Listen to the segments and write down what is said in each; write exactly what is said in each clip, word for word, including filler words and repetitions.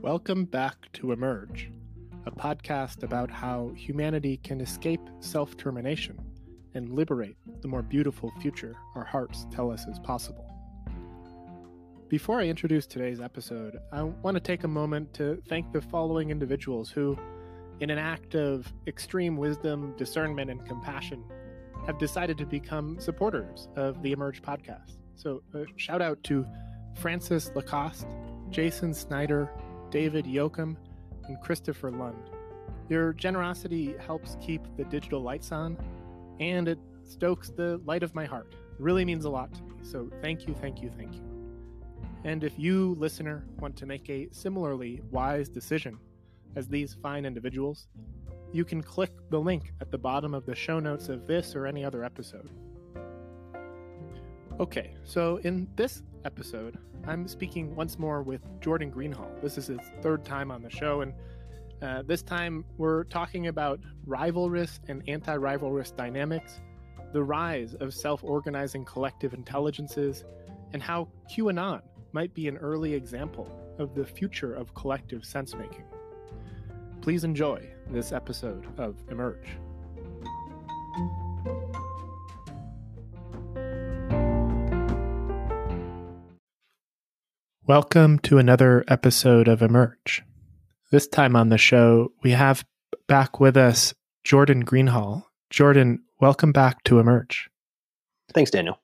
Welcome back to Emerge, a podcast about how humanity can escape self-termination and liberate the more beautiful future our hearts tell us is possible. Before I introduce today's episode, I want to take a moment to thank the following individuals who, in an act of extreme wisdom, discernment, and compassion, have decided to become supporters of the Emerge podcast. So a shout out to Francis Lacoste, Jason Snyder, David Yoakum, and Christopher Lund. Your generosity helps keep the digital lights on, and it stokes the light of my heart. It really means a lot to me, so thank you, thank you, thank you. And if you, listener, want to make a similarly wise decision as these fine individuals, you can click the link at the bottom of the show notes of this or any other episode. Okay, so in this episode, I'm speaking once more with Jordan Greenhalgh. This is his third time on the show, and uh, this time we're talking about rivalrous and anti-rivalrous dynamics, the rise of self-organizing collective intelligences, and how QAnon might be an early example of the future of collective sense-making. Please enjoy this episode of Emerge. Welcome to another episode of Emerge. This time on the show, we have back with us Jordan Greenhalgh. Jordan, welcome back to Emerge. Thanks, Daniel.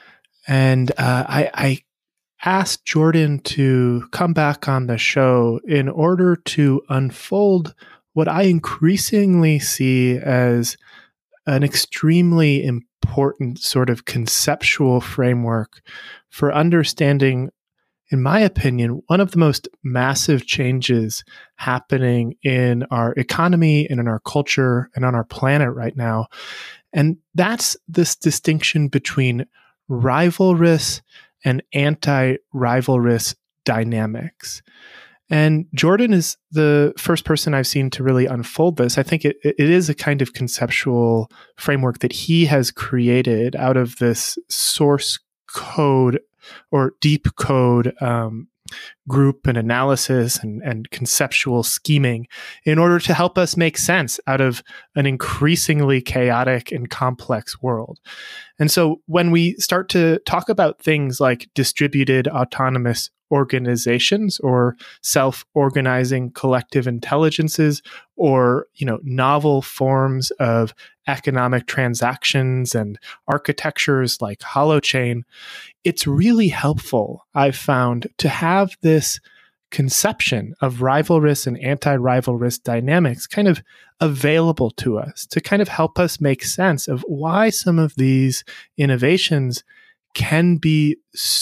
And uh, I, I asked Jordan to come back on the show in order to unfold what I increasingly see as an extremely important sort of conceptual framework for understanding, in my opinion, one of the most massive changes happening in our economy and in our culture and on our planet right now. And that's this distinction between rivalrous and anti-rivalrous dynamics. And Jordan is the first person I've seen to really unfold this. I think it, it is a kind of conceptual framework that he has created out of this source code or deep code um, group and analysis and, and conceptual scheming in order to help us make sense out of an increasingly chaotic and complex world. And so when we start to talk about things like distributed autonomous organizations or self-organizing collective intelligences or, you know, novel forms of economic transactions and architectures like Holochain, it's really helpful, I've found, to have this conception of rivalrous and anti-rivalrous dynamics kind of available to us to kind of help us make sense of why some of these innovations can be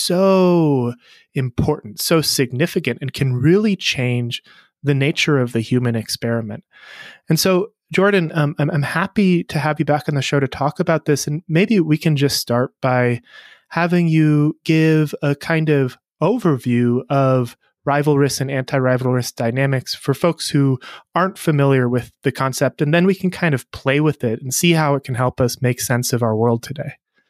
so important, so significant, and can really change the nature of the human experiment. And so, Jordan, um, I'm, I'm happy to have you back on the show to talk about this. And maybe we can just start by having you give a kind of overview of rivalrous and anti-rivalrous dynamics for folks who aren't familiar with the concept. And then we can kind of play with it and see how it can help us make sense of our world today.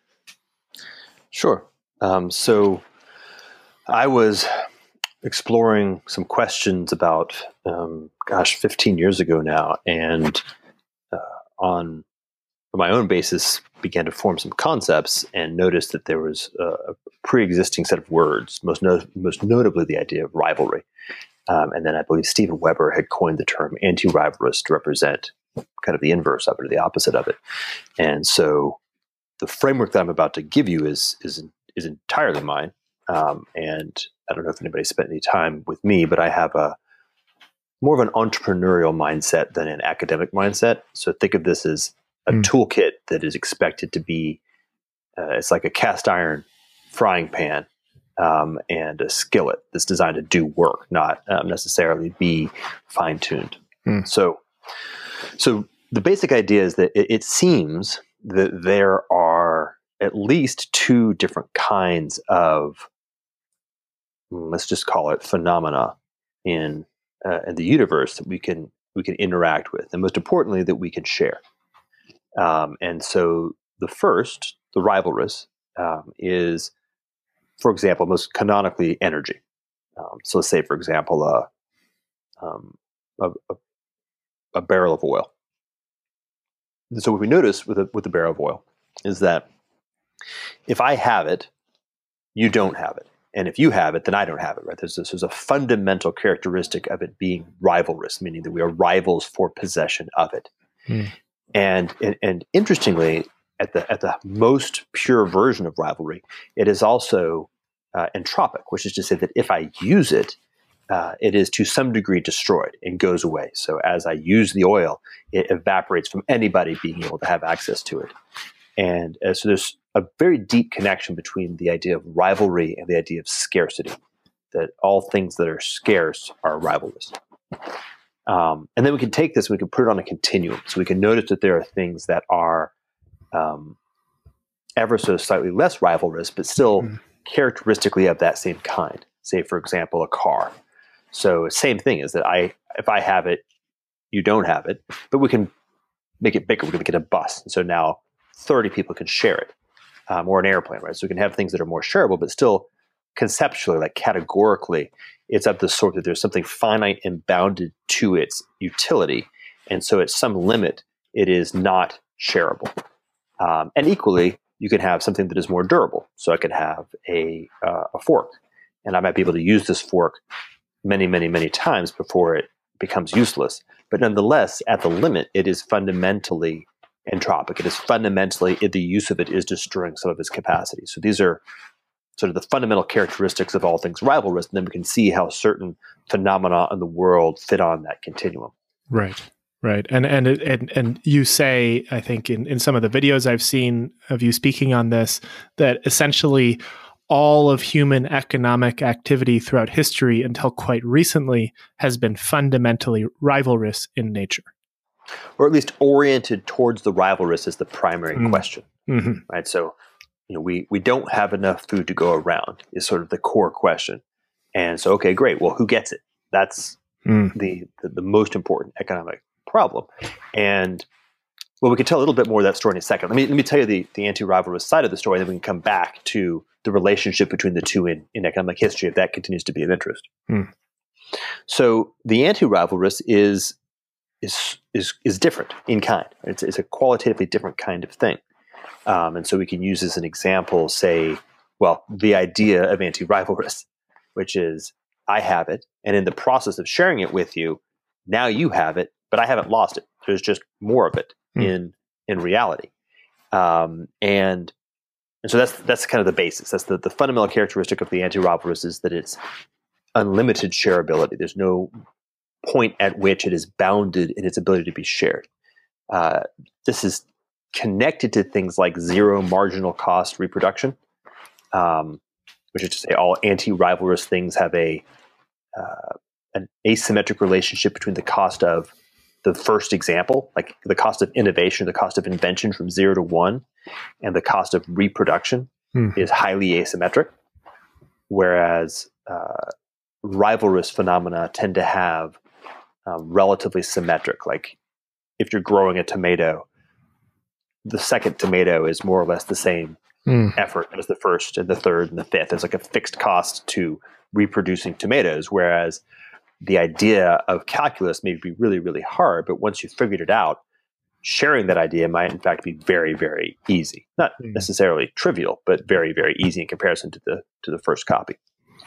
Sure. Um, so I was exploring some questions about, um, gosh, fifteen years ago now, and uh, on my own basis began to form some concepts and noticed that there was a, a pre-existing set of words, most, no- most notably the idea of rivalry. Um, and then I believe Steven Weber had coined the term anti-rivalrous to represent kind of the inverse of it, or the opposite of it. And so the framework that I'm about to give you is is is entirely mine, um, and I don't know if anybody spent any time with me, but I have a more of an entrepreneurial mindset than an academic mindset. So think of this as a mm. toolkit that is expected to be uh, it's like a cast iron frying pan um, and a skillet that's designed to do work, not um, necessarily be fine tuned. Mm. So, so the basic idea is that it, it seems that there are at least two different kinds of, let's just call it phenomena in uh, in the universe that we can we can interact with, and most importantly, that we can share. Um, and so the first, the rivalrous, um, is, for example, most canonically energy. Um, so let's say, for example, a um, a, a, a barrel of oil. And so what we notice with a, with the barrel of oil is that if I have it, you don't have it. And if you have it, then I don't have it, right? There's, this, there's a fundamental characteristic of it being rivalrous, meaning that we are rivals for possession of it. Hmm. And, and and interestingly, at the at the most pure version of rivalry, it is also uh, entropic, which is to say that if I use it, uh, it is to some degree destroyed and goes away. So as I use the oil, it evaporates from anybody being able to have access to it. And uh, so there's a very deep connection between the idea of rivalry and the idea of scarcity, that all things that are scarce are rivalrous. Um, and then we can take this and we can put it on a continuum. So we can notice that there are things that are um, ever so slightly less rivalrous, but still mm. characteristically of that same kind. Say, for example, a car. So same thing is that I, if I have it, you don't have it, but we can make it bigger. We can make it a bus. And so now thirty people can share it, um, or an airplane, right? So we can have things that are more shareable, but still conceptually, like categorically, it's of the sort that there's something finite and bounded to its utility. And so at some limit, it is not shareable. Um, and equally, you can have something that is more durable. So I could have a, uh, a fork, and I might be able to use this fork many, many, many times before it becomes useless. But nonetheless, at the limit, it is fundamentally entropic. It is fundamentally, the use of it is destroying some of its capacity. So these are sort of the fundamental characteristics of all things rivalrous, and then we can see how certain phenomena in the world fit on that continuum. Right, right. And and and and you say, I think in, in some of the videos I've seen of you speaking on this, that essentially all of human economic activity throughout history until quite recently has been fundamentally rivalrous in nature. Or at least oriented towards the rivalrous is the primary mm. question, mm-hmm. right? So, you know, we, we don't have enough food to go around is sort of the core question. And so, okay, great. Well, who gets it? That's mm. the, the the most important economic problem. And well, we can tell a little bit more of that story in a second. Let me let me tell you the, the anti-rivalrous side of the story, and then we can come back to the relationship between the two in, in economic history, if that continues to be of interest. Mm. So the anti-rivalrous is is is is different in kind. It's, it's a qualitatively different kind of thing. Um, and so we can use as an example, say, well, the idea of anti-rivalrous, which is I have it, and in the process of sharing it with you, now you have it, but I haven't lost it. There's just more of it mm. in in reality. Um, and and so that's that's kind of the basis. That's the, the fundamental characteristic of the anti-rivalrous is that it's unlimited shareability. There's no point at which it is bounded in its ability to be shared. Uh, this is connected to things like zero marginal cost reproduction, um, which is to say all anti-rivalrous things have a uh, an asymmetric relationship between the cost of the first example, like the cost of innovation, the cost of invention from zero to one, and the cost of reproduction mm. is highly asymmetric, whereas uh, rivalrous phenomena tend to have um, relatively symmetric. Like if you're growing a tomato, the second tomato is more or less the same mm. effort as the first and the third and the fifth. There's like a fixed cost to reproducing tomatoes, whereas the idea of calculus may be really, really hard, but once you've figured it out, sharing that idea might in fact be very, very easy. Not mm. necessarily trivial, but very, very easy in comparison to the to the first copy.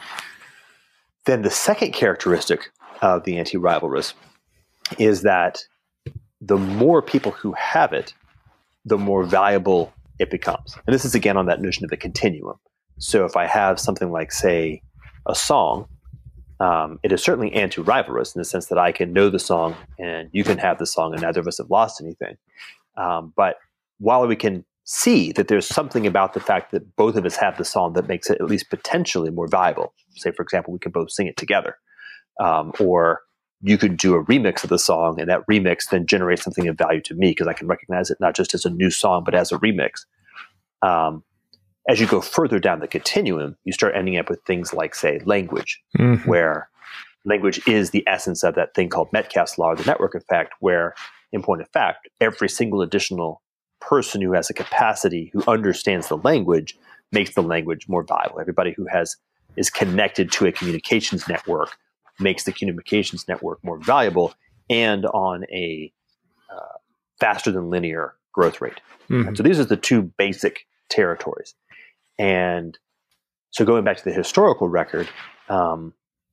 Then the second characteristic of the anti-rivalrous is that the more people who have it, the more valuable it becomes. And this is again on that notion of the continuum. So if I have something like, say, a song, um, it is certainly anti-rivalrous in the sense that I can know the song and you can have the song and neither of us have lost anything. Um, but while we can see that there's something about the fact that both of us have the song that makes it at least potentially more valuable. Say, for example, we can both sing it together. Um, or you could do a remix of the song, and that remix then generates something of value to me because I can recognize it not just as a new song, but as a remix. Um, as you go further down the continuum, you start ending up with things like, say, language, mm-hmm. where language is the essence of that thing called Metcalfe's law, or the network effect, where, in point of fact, every single additional person who has a capacity, who understands the language, makes the language more valuable. Everybody who has is connected to a communications network makes the communications network more valuable and on a uh, faster than linear growth rate. Mm-hmm. And so these are the two basic territories. And so going back to the historical record, um,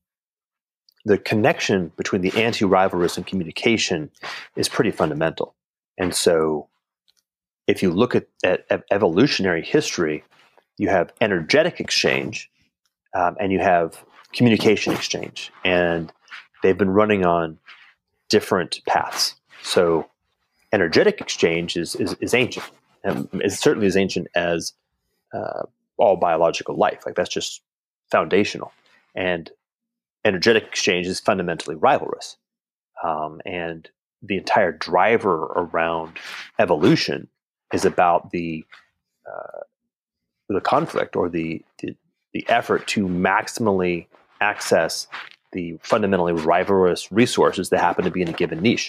the connection between the anti-rival risk and communication is pretty fundamental. And so if you look at, at, at evolutionary history, you have energetic exchange um, and you have communication exchange. And they've been running on different paths. So energetic exchange is, is, is ancient. And it's certainly as ancient as uh, all biological life. Like that's just foundational. And energetic exchange is fundamentally rivalrous. Um, and the entire driver around evolution is about the uh, the conflict or the, the the effort to maximally access the fundamentally rivalrous resources that happen to be in a given niche.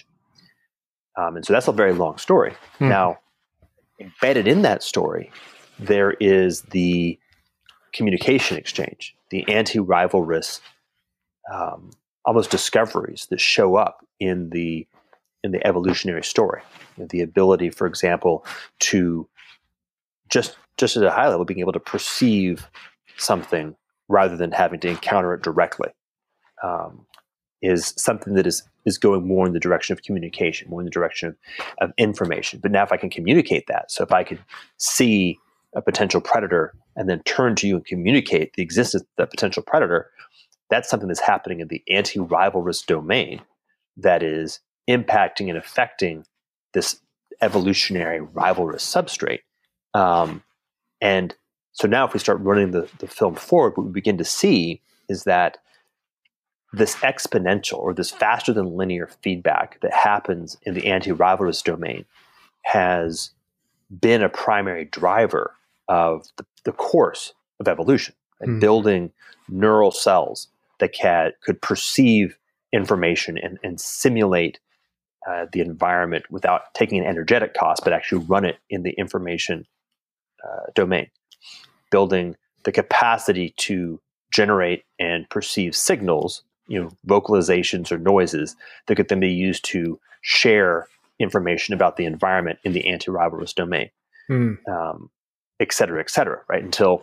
Um, and so that's a very long story. Hmm. Now, embedded in that story, there is the communication exchange, the anti-rivalrous um, almost discoveries that show up in the in the evolutionary story. The ability, for example, to just just at a high level, being able to perceive something rather than having to encounter it directly, um, is something that is is going more in the direction of communication, more in the direction of, of information. But now if I can communicate that, so if I could see a potential predator and then turn to you and communicate the existence of that potential predator, that's something that's happening in the anti-rivalrous domain that is impacting and affecting this evolutionary rivalrous substrate. Um, and so now if we start running the, the film forward, what we begin to see is that this exponential or this faster than linear feedback that happens in the anti-rivalrous domain has been a primary driver of the, the course of evolution, and mm. building neural cells that can, could perceive information and, and simulate uh, the environment without taking an energetic cost, but actually run it in the information uh, domain, building the capacity to generate and perceive signals, you know, vocalizations or noises that could then be used to share information about the environment in the anti-rivalrous domain, mm. um, et cetera, et cetera, right? Until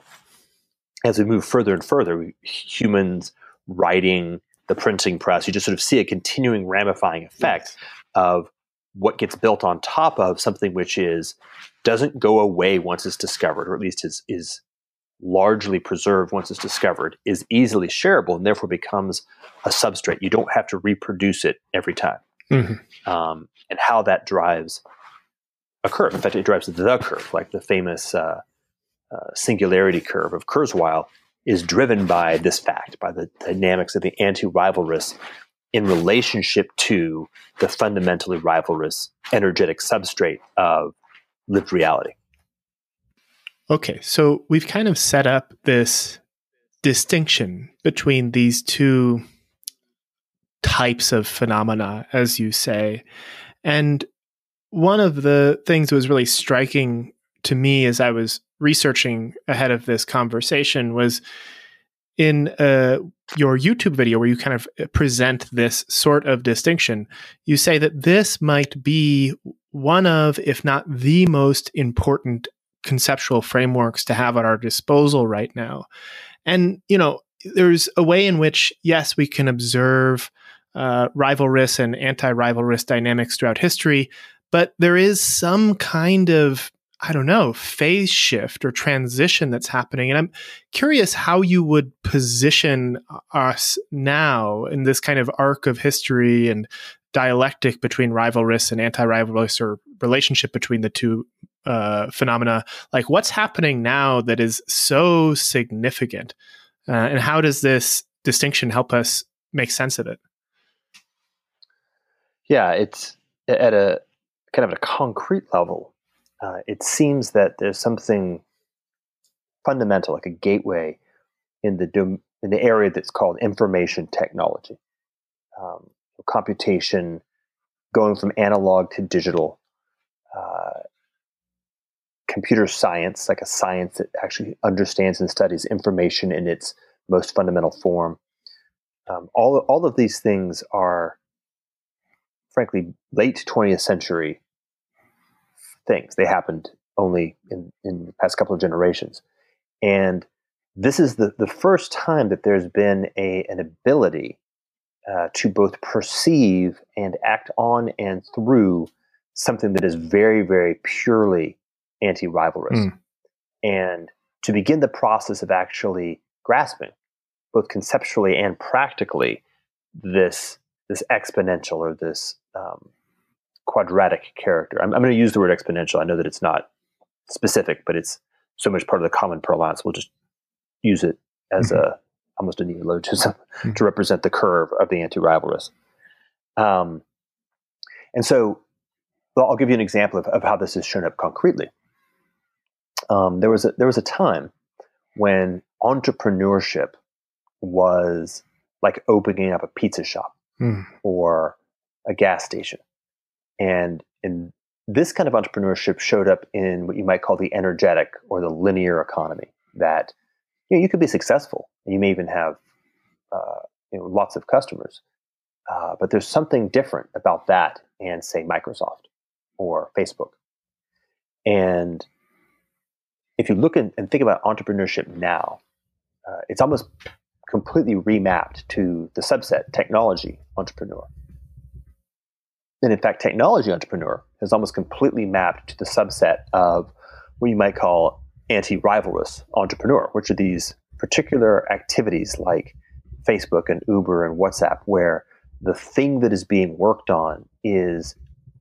as we move further and further, we, humans, writing, the printing press, you just sort of see a continuing ramifying effect of what gets built on top of something which is doesn't go away once it's discovered, or at least is is largely preserved once it's discovered, is easily shareable, and therefore becomes a substrate. You don't have to reproduce it every time. Mm-hmm. Um, and how that drives a curve. In fact, it drives the curve, like the famous uh, uh, singularity curve of Kurzweil is driven by this fact, by the dynamics of the anti-rivalrous in relationship to the fundamentally rivalrous energetic substrate of lived reality. Okay, so we've kind of set up this distinction between these two types of phenomena, as you say. And one of the things that was really striking to me as I was researching ahead of this conversation was in uh, your YouTube video where you kind of present this sort of distinction. You say that this might be one of, if not the most important conceptual frameworks to have at our disposal right now. And, you know, there's a way in which, yes, we can observe uh, rivalrous and anti-rivalrous dynamics throughout history, but there is some kind of, I don't know, phase shift or transition that's happening. And I'm curious how you would position us now in this kind of arc of history and dialectic between rivalrous and anti-rivalrous, or relationship between the two uh, phenomena. Like, what's happening now that is so significant? Uh, and how does this distinction help us make sense of it? Yeah, it's at a kind of at a concrete level. Uh, it seems that there's something fundamental, like a gateway in the dom- in the area that's called information technology, um, computation, going from analog to digital, uh, computer science, like a science that actually understands and studies information in its most fundamental form, um, all all of these things are, frankly, late twentieth century things. They happened only in, in the past couple of generations. And this is the, the first time that there's been a, an ability uh, to both perceive and act on and through something that is very, very purely anti-rivalrous. Mm. And to begin the process of actually grasping, both conceptually and practically, this, this exponential or this um, quadratic character. I'm, I'm going to use the word exponential. I know that it's not specific, but it's so much part of the common parlance. We'll just use it as mm-hmm. a almost a neologism mm-hmm. to represent the curve of the anti-rivalrous. Um, and so well, I'll give you an example of, of how this has shown up concretely. Um, there was a, there was a time when entrepreneurship was like opening up a pizza shop mm. or a gas station. And in this kind of entrepreneurship showed up in what you might call the energetic or the linear economy, that you know, you could be successful and you may even have uh, you know, lots of customers. Uh, but there's something different about that and, say, Microsoft or Facebook. And if you look in, and think about entrepreneurship now, uh, it's almost completely remapped to the subset technology entrepreneur. And in fact, technology entrepreneur is almost completely mapped to the subset of what you might call anti-rivalrous entrepreneur, which are these particular activities like Facebook and Uber and WhatsApp, where the thing that is being worked on is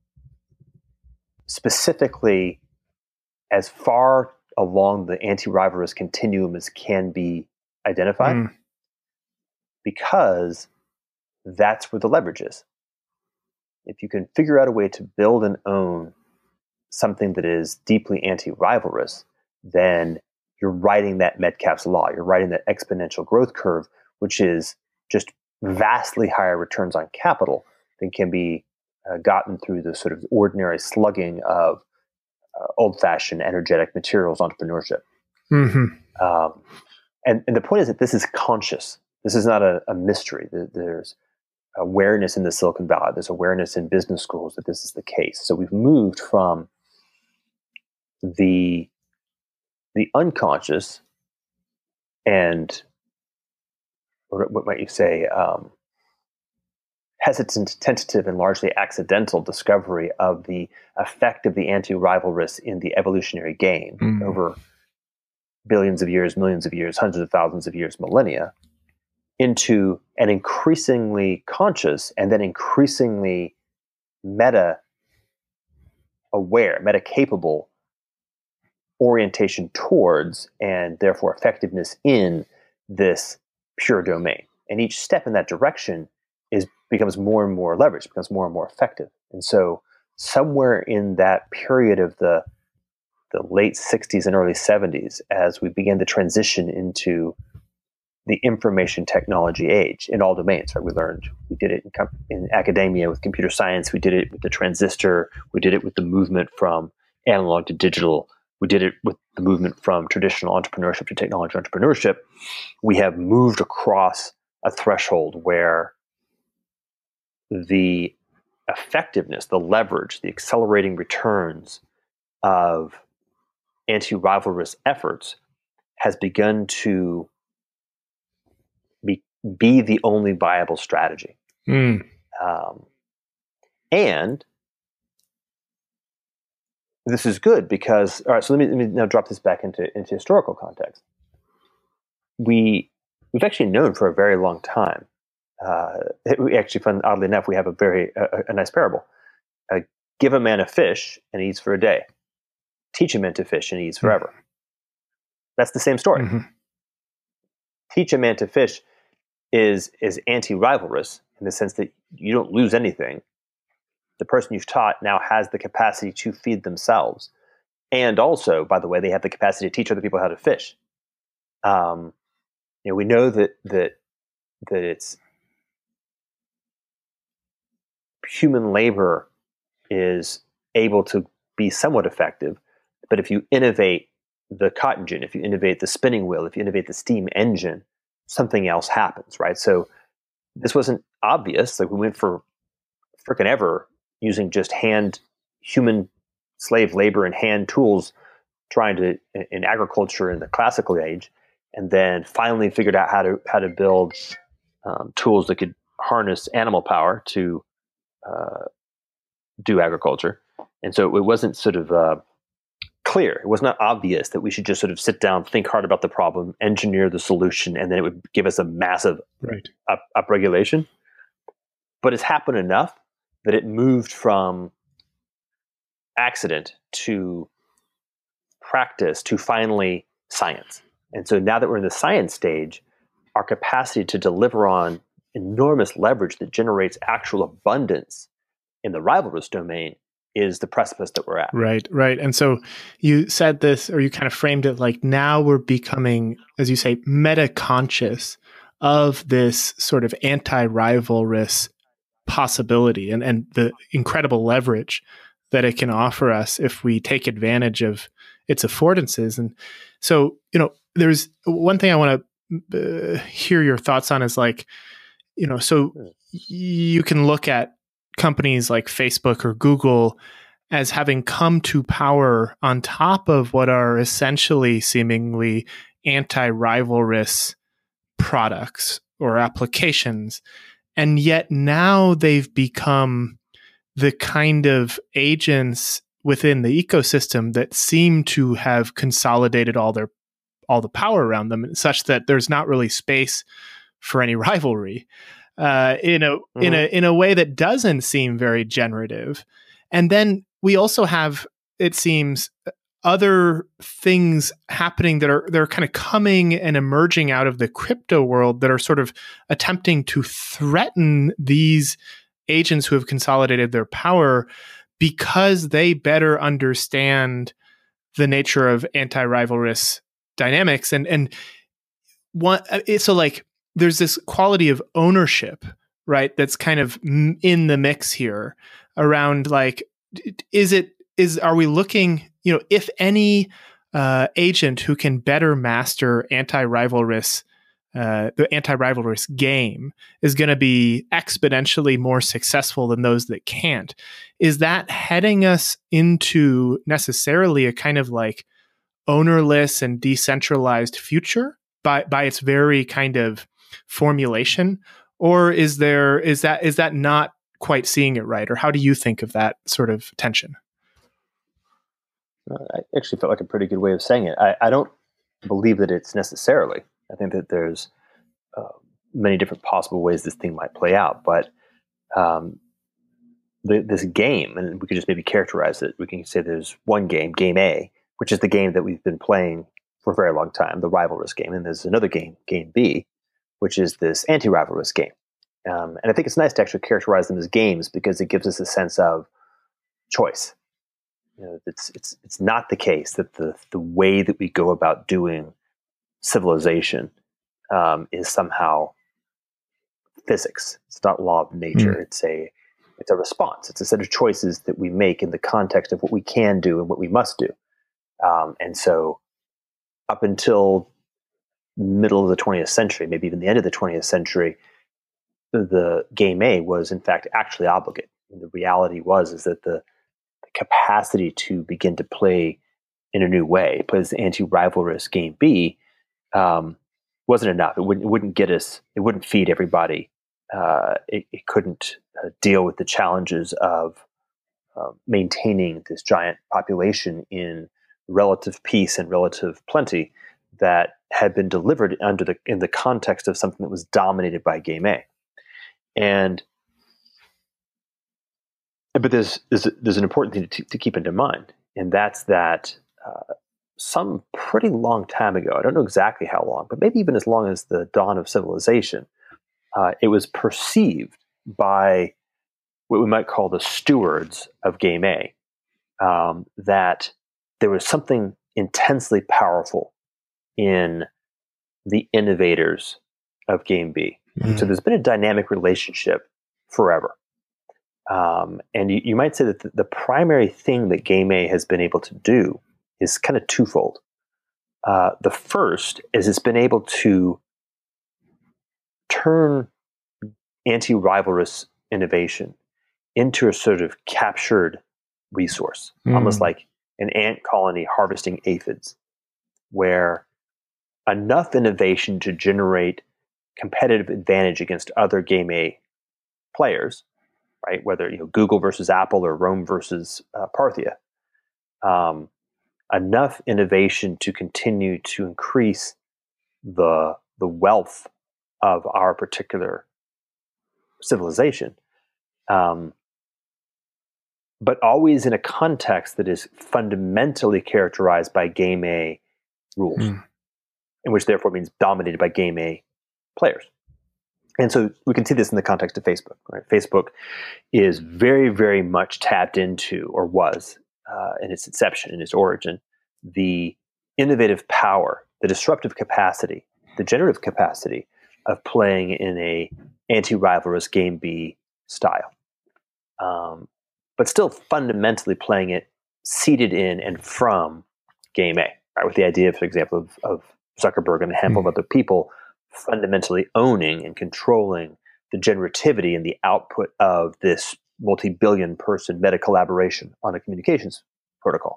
specifically as far along the anti-rivalrous continuum as can be identified, mm. because that's where the leverage is. If you can figure out a way to build and own something that is deeply anti-rivalrous, then you're writing that Metcalfe's law. You're writing that exponential growth curve, which is just vastly higher returns on capital than can be uh, gotten through the sort of ordinary slugging of uh, old-fashioned energetic materials entrepreneurship. Mm-hmm. Um, and, and the point is that this is conscious. This is not a, a mystery. There's awareness in the Silicon Valley. There's awareness in business schools that this is the case. So we've moved from the the unconscious and what, what might you say, um, hesitant, tentative, and largely accidental discovery of the effect of the anti-rivalrous in the evolutionary game mm. over billions of years, millions of years, hundreds of thousands of years, millennia, into an increasingly conscious and then increasingly meta aware, meta capable orientation towards and therefore effectiveness in this pure domain. And each step in that direction is becomes more and more leveraged, becomes more and more effective. And so somewhere in that period of the the late sixties and early seventies, as we began to transition into the information technology age in all domains, right? We learned, we did it in, com- in academia with computer science. We did it with the transistor. We did it with the movement from analog to digital. We did it with the movement from traditional entrepreneurship to technology entrepreneurship. We have moved across a threshold where the effectiveness, the leverage, the accelerating returns of anti-rivalrous efforts has begun to be, be the only viable strategy. Mm. Um, and this is good because, all right, so let me, let me now drop this back into, into historical context. We, we've actually known for a very long time, uh, it, we actually found, oddly enough, we have a very, a, a nice parable. Uh, give a man a fish and he eats for a day. Teach a man to fish and he eats forever. Mm. That's the same story. Mm-hmm. Teach a man to fish is, is anti-rivalrous in the sense that you don't lose anything. The person you've taught now has the capacity to feed themselves. And also, by the way, they have the capacity to teach other people how to fish. Um, you know, we know that, that, that it's human labor is able to be somewhat effective, but if you innovate the cotton gin, if you innovate the spinning wheel, if you innovate the steam engine, something else happens, right? So this wasn't obvious. Like we went for frickin' ever using just hand human slave labor and hand tools, trying to in agriculture in the classical age, and then finally figured out how to how to build um, tools that could harness animal power to uh, do agriculture. And so it wasn't sort of uh, clear. It was not obvious that we should just sort of sit down, think hard about the problem, engineer the solution, and then it would give us a massive right. up, upregulation. But it's happened enough that it moved from accident to practice to finally science. And so now that we're in the science stage, our capacity to deliver on enormous leverage that generates actual abundance in the rivalrous domain is the precipice that we're at. Right, right. And so you said this, or you kind of framed it like now we're becoming, as you say, meta-conscious of this sort of anti-rivalrous possibility and, and the incredible leverage that it can offer us if we take advantage of its affordances. And so, you know, there's one thing I want to uh, hear your thoughts on is like, you know, so you can look at companies like Facebook or Google as having come to power on top of what are essentially seemingly anti-rivalrous products or applications. And yet now they've become the kind of agents within the ecosystem that seem to have consolidated all their all the power around them, such that there's not really space for any rivalry uh, in a mm-hmm. in a in a way that doesn't seem very generative. And then we also have, it seems, other things happening that are they're kind of coming and emerging out of the crypto world that are sort of attempting to threaten these agents who have consolidated their power because they better understand the nature of anti-rivalrous dynamics. And and one so like there's this quality of ownership, right, that's kind of in the mix here around like, is it is are we looking, you know, if any uh, agent who can better master anti-rivalrous uh, the anti-rivalrous game is going to be exponentially more successful than those that can't. Is that heading us into necessarily a kind of like ownerless and decentralized future by by its very kind of formulation, or is there is that is that not quite seeing it right, or how do you think of that sort of tension? I actually felt like a pretty good way of saying it. I, I don't believe that it's necessarily. I think that there's uh, many different possible ways this thing might play out, but um, the, this game, and we could just maybe characterize it. We can say there's one game, Game A, which is the game that we've been playing for a very long time, the rivalrous game, and there's another game, Game B, which is this anti-rivalrous game. Um, and I think it's nice to actually characterize them as games because it gives us a sense of choice. You know, it's it's it's not the case that the the way that we go about doing civilization um, is somehow physics. It's not law of nature. Mm. It's a it's a response. It's a set of choices that we make in the context of what we can do and what we must do. Um, and so, up until middle of the twentieth century, maybe even the end of the twentieth century, the Game A was in fact actually obligate. And the reality was is that the capacity to begin to play in a new way, play this anti-rivalrous Game B, um, wasn't enough. It wouldn't, it wouldn't get us, it wouldn't feed everybody. Uh, it, it couldn't uh, deal with the challenges of uh, maintaining this giant population in relative peace and relative plenty that had been delivered under the in the context of something that was dominated by Game A. And But there's, there's there's an important thing to, to keep into mind, and that's that uh, some pretty long time ago, I don't know exactly how long, but maybe even as long as the dawn of civilization, uh, it was perceived by what we might call the stewards of Game A um, that there was something intensely powerful in the innovators of Game B. Mm-hmm. So there's been a dynamic relationship forever. Um, and you, you might say that the, the primary thing that Game A has been able to do is kind of twofold. Uh, the first is it's been able to turn anti-rivalrous innovation into a sort of captured resource, Mm. almost like an ant colony harvesting aphids, where enough innovation to generate competitive advantage against other game A players, right? Whether you know Google versus Apple or Rome versus uh, Parthia, um, enough innovation to continue to increase the the wealth of our particular civilization, um, but always in a context that is fundamentally characterized by game A rules, Mm. and which therefore means dominated by game A players. And so we can see this in the context of Facebook, right? Facebook is very, very much tapped into, or was uh, in its inception, in its origin, the innovative power, the disruptive capacity, the generative capacity of playing in a anti-rivalrous game B style, um, but still fundamentally playing it seated in and from game A, right? With the idea, for example, of, of Zuckerberg and a handful mm. of other people fundamentally owning and controlling the generativity and the output of this multi-billion person meta collaboration on a communications protocol.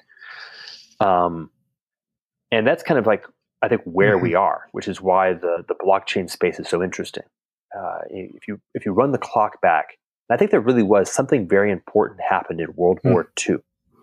Um, and that's kind of like, I think, where mm-hmm. we are, which is why the, the blockchain space is so interesting. Uh, if you if you run the clock back, I think there really was something very important happened in World mm. War Two,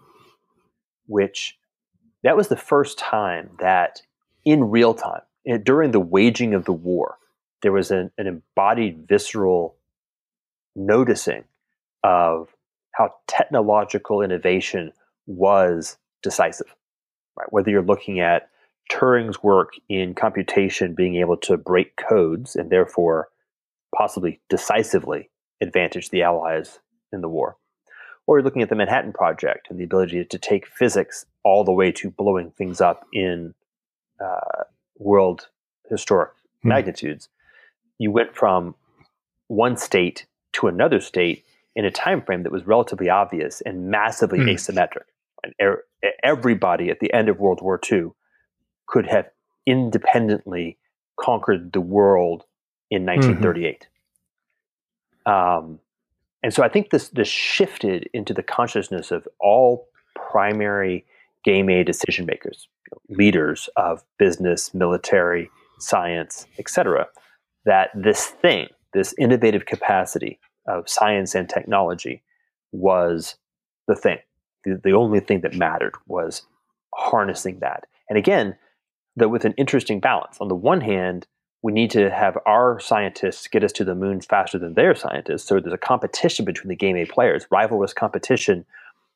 which that was the first time that in real time, during the waging of the war, there was an, an embodied visceral noticing of how technological innovation was decisive, right? Whether you're looking at Turing's work in computation being able to break codes and therefore possibly decisively advantage the Allies in the war, or you're looking at the Manhattan Project and the ability to take physics all the way to blowing things up in uh, world historic hmm. magnitudes, you went from one state to another state in a time frame that was relatively obvious and massively hmm. asymmetric. And er- everybody at the end of World War Two could have independently conquered the world in nineteen thirty-eight. Mm-hmm. Um, and so I think this this shifted into the consciousness of all primary game A decision makers, you know, leaders of business, military, science, et cetera, that this thing, this innovative capacity of science and technology was the thing. The, the only thing that mattered was harnessing that. And again, that with an interesting balance. On the one hand, we need to have our scientists get us to the moon faster than their scientists. So there's a competition between the game A players, rivalrous competition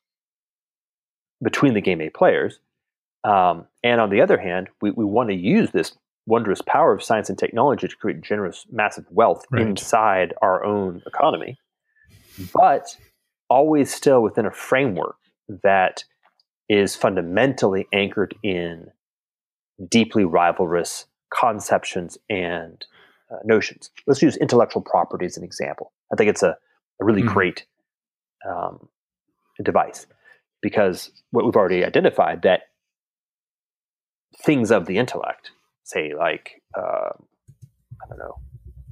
between the game A players. Um, and on the other hand, we, we want to use this wondrous power of science and technology to create generous, massive wealth right. inside our own economy, but always still within a framework that is fundamentally anchored in deeply rivalrous conceptions and uh, notions. Let's use intellectual property as an example. I think it's a, a really mm-hmm. great um, device, because what we've already identified, that things of the intellect, say like, uh, I don't know,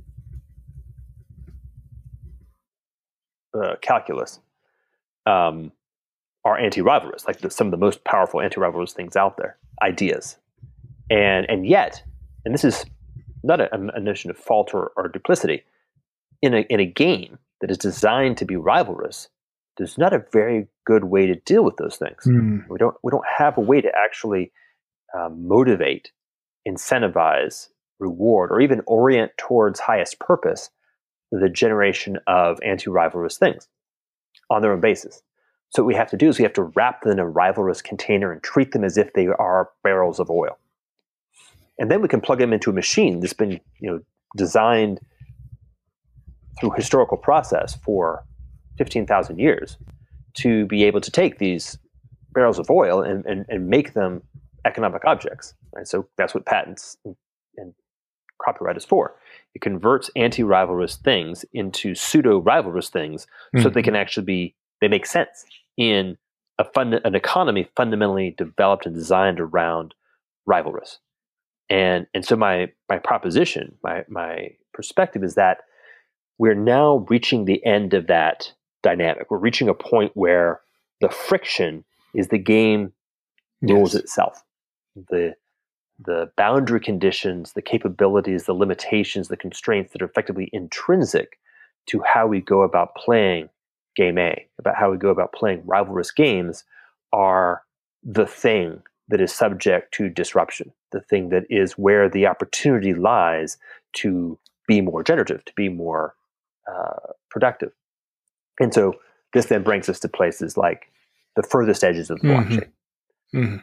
uh, calculus, um, are anti-rivalrous, like the, some of the most powerful anti-rivalrous things out there, ideas. And and yet, and this is not a, a notion of fault or, or duplicity, in a in a game that is designed to be rivalrous, there's not a very good way to deal with those things. Mm. We don't we don't have a way to actually uh, motivate, incentivize, reward, or even orient towards highest purpose the generation of anti-rivalrous things on their own basis. So what we have to do is we have to wrap them in a rivalrous container and treat them as if they are barrels of oil. And then we can plug them into a machine that's been, you know, designed through historical process for fifteen thousand years to be able to take these barrels of oil and, and, and make them economic objects. Right? So that's what patents and, and copyright is for. It converts anti-rivalrous things into pseudo-rivalrous things mm-hmm. so they can actually be, they make sense in a fund, an economy fundamentally developed and designed around rivalrous. And and so my my proposition, my my perspective is that we're now reaching the end of that dynamic. We're reaching a point where the friction is the game rules Yes. itself. The the boundary conditions, the capabilities, the limitations, the constraints that are effectively intrinsic to how we go about playing game A, about how we go about playing rivalrous games, are the thing that is subject to disruption, the thing that is where the opportunity lies to be more generative, to be more uh, productive. And so this then brings us to places like the furthest edges of the Mm-hmm. blockchain. Mm-hmm.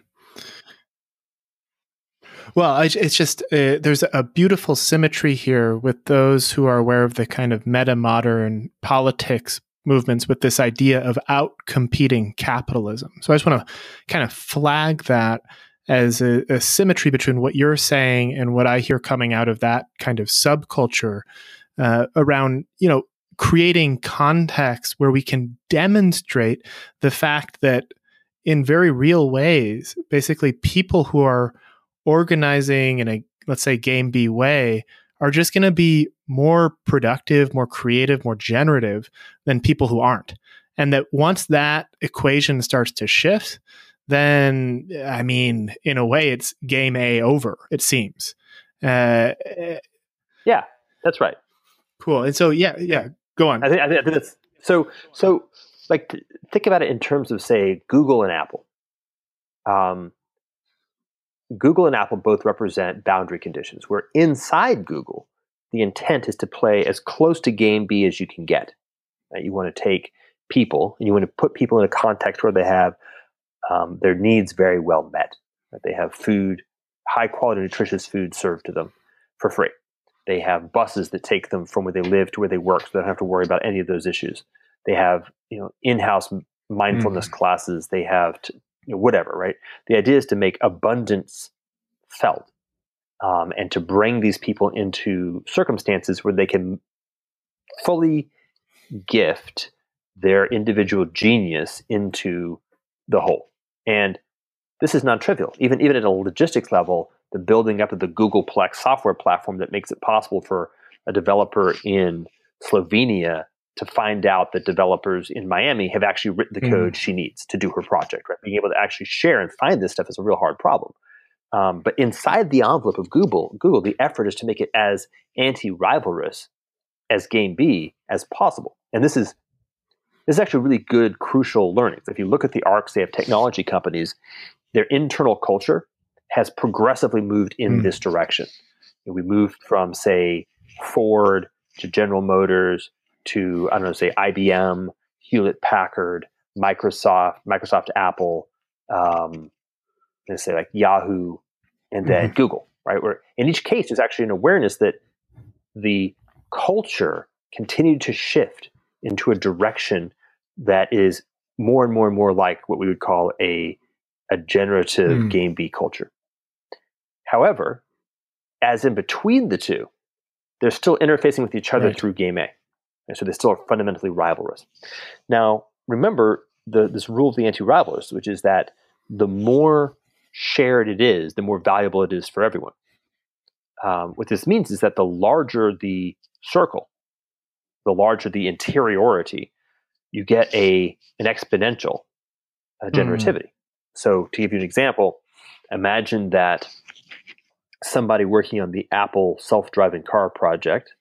Well, it's just, uh, there's a beautiful symmetry here with those who are aware of the kind of meta-modern politics movements with this idea of out-competing capitalism. So I just want to kind of flag that as a, a symmetry between what you're saying and what I hear coming out of that kind of subculture uh, around, you know, creating context where we can demonstrate the fact that in very real ways, basically people who are organizing in a, let's say, game B way are just going to be more productive, more creative, more generative than people who aren't. And that once that equation starts to shift, then, I mean, in a way, it's game A over, it seems. Uh, yeah, that's right. Cool. And so, yeah, yeah, go on. I think, I think that's so, so like, think about it in terms of, say, Google and Apple. Um, Google and Apple both represent boundary conditions where inside Google, the intent is to play as close to game B as you can get. Right? You want to take people and you want to put people in a context where they have um, their needs very well met. Right? They have food, high quality, nutritious food served to them for free. They have buses that take them from where they live to where they work, so they don't have to worry about any of those issues. They have, you know, in-house mindfulness mm. classes. They have to, you know, whatever, right? The idea is to make abundance felt um, and to bring these people into circumstances where they can fully gift their individual genius into the whole. And this is non-trivial. Even, even at a logistics level, the building up of the Googleplex software platform that makes it possible for a developer in Slovenia to find out that developers in Miami have actually written the code mm. she needs to do her project, right? Being able to actually share and find this stuff is a real hard problem. Um, but inside the envelope of Google, Google, the effort is to make it as anti-rivalrous as game B as possible. And this is this is actually really good, crucial learnings. If you look at the arcs, they have technology companies, their internal culture has progressively moved in mm. this direction. And we moved from, say, Ford to General Motors to, I don't know, say I B M, Hewlett Packard, Microsoft, Microsoft, Apple, um, let's say like Yahoo, and then mm-hmm. Google, right? Where in each case, there's actually an awareness that the culture continued to shift into a direction that is more and more and more like what we would call a, a generative mm. game B culture. However, as in between the two, they're still interfacing with each other right. through game A. And so they still are fundamentally rivalrous. Now, remember the, this rule of the anti-rivalrous, which is that the more shared it is, the more valuable it is for everyone. Um, what this means is that the larger the circle, the larger the interiority, you get a an exponential uh, generativity. Mm. So to give you an example, imagine that somebody working on the Apple self-driving car project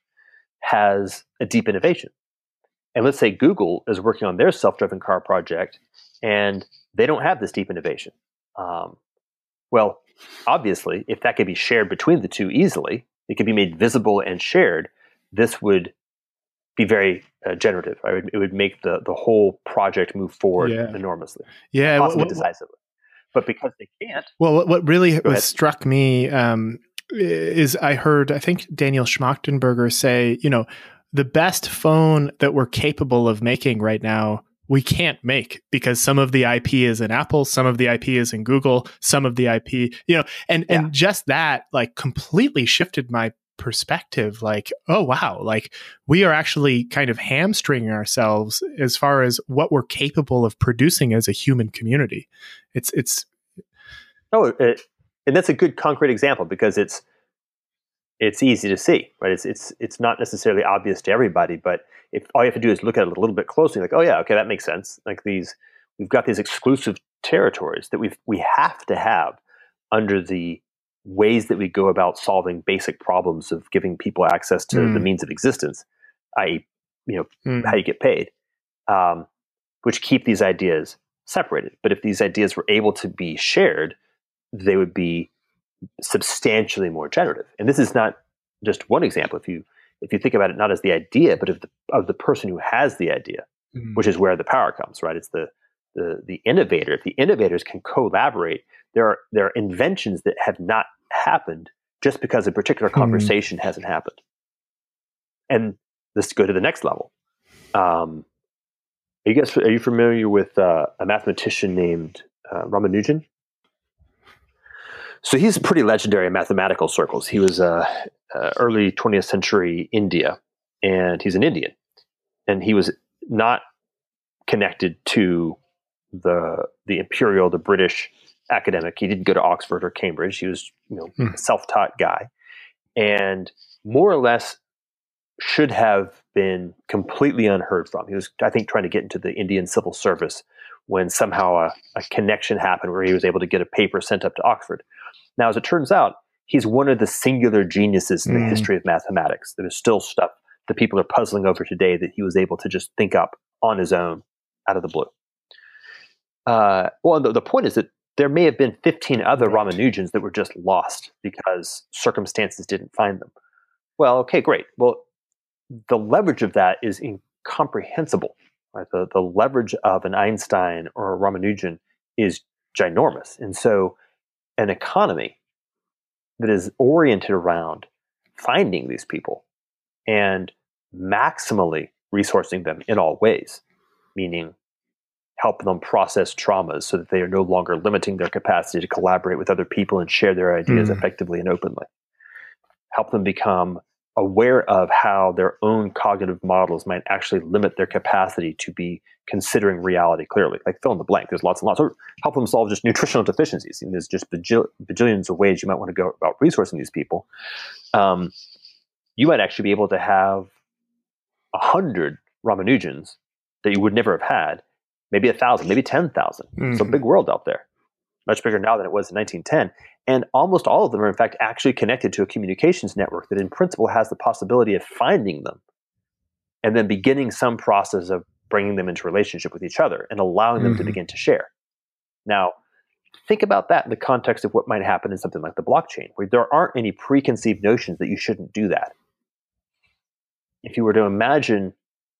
has a deep innovation. And let's say Google is working on their self-driving car project and they don't have this deep innovation. Um, well, obviously, if that could be shared between the two easily, it could be made visible and shared, this would be very uh, generative. Right? It, would, it would make the, the whole project move forward yeah. enormously, yeah, possibly what, what, decisively. But because they can't. Well, what, what really was struck me um, is I heard, I think Daniel Schmachtenberger say, you know, the best phone that we're capable of making right now, we can't make because some of the I P is in Apple, some of the I P is in Google, some of the I P, you know, and, yeah. and just that like completely shifted my perspective. Like, oh, wow, like we are actually kind of hamstringing ourselves as far as what we're capable of producing as a human community. It's, it's, oh, it, and that's a good concrete example because it's, it's easy to see, right? It's it's it's not necessarily obvious to everybody, but if all you have to do is look at it a little bit closely, like, oh yeah, okay, that makes sense. Like these, we've got these exclusive territories that we we have to have under the ways that we go about solving basic problems of giving people access to mm. the means of existence, that is, you know, mm. how you get paid, um, which keep these ideas separated. But if these ideas were able to be shared, they would be substantially more generative. And this is not just one example. If you if you think about it not as the idea, but of the of the person who has the idea, mm. which is where the power comes, right? It's the the the innovator. If the innovators can collaborate, there are there are inventions that have not happened just because a particular conversation mm. hasn't happened. And let's go to the next level. Um, are you guys are you familiar with uh, a mathematician named uh, Ramanujan? So he's pretty legendary in mathematical circles. He was uh, uh, early twentieth century India, and he's an Indian. And he was not connected to the the imperial, the British academic. He didn't go to Oxford or Cambridge. He was, you know, mm. a self-taught guy, and more or less should have been completely unheard from. He was, I think, trying to get into the Indian civil service when somehow a, a connection happened where he was able to get a paper sent up to Oxford. Now, as it turns out, he's one of the singular geniuses in the mm. history of mathematics. There's still stuff that people are puzzling over today that he was able to just think up on his own out of the blue. Uh, well, the, the point is that there may have been fifteen other Ramanujans that were just lost because circumstances didn't find them. Well, okay, great. Well, the leverage of that is incomprehensible. Right? The, the leverage of an Einstein or a Ramanujan is ginormous. And so an economy that is oriented around finding these people and maximally resourcing them in all ways, meaning help them process traumas so that they are no longer limiting their capacity to collaborate with other people and share their ideas mm. effectively and openly. Help them become aware of how their own cognitive models might actually limit their capacity to be considering reality clearly. Like fill in the blank. There's lots and lots. Or help them solve just nutritional deficiencies. And there's just bajil- bajillions of ways you might want to go about resourcing these people. Um, you might actually be able to have a hundred Ramanujans that you would never have had, maybe a thousand, maybe ten thousand. Mm-hmm. It's a big world out there. Much bigger now than it was in nineteen ten. And almost all of them are, in fact, actually connected to a communications network that in principle has the possibility of finding them and then beginning some process of bringing them into relationship with each other and allowing them mm-hmm. to begin to share. Now, think about that in the context of what might happen in something like the blockchain, where there aren't any preconceived notions that you shouldn't do that. If you were to imagine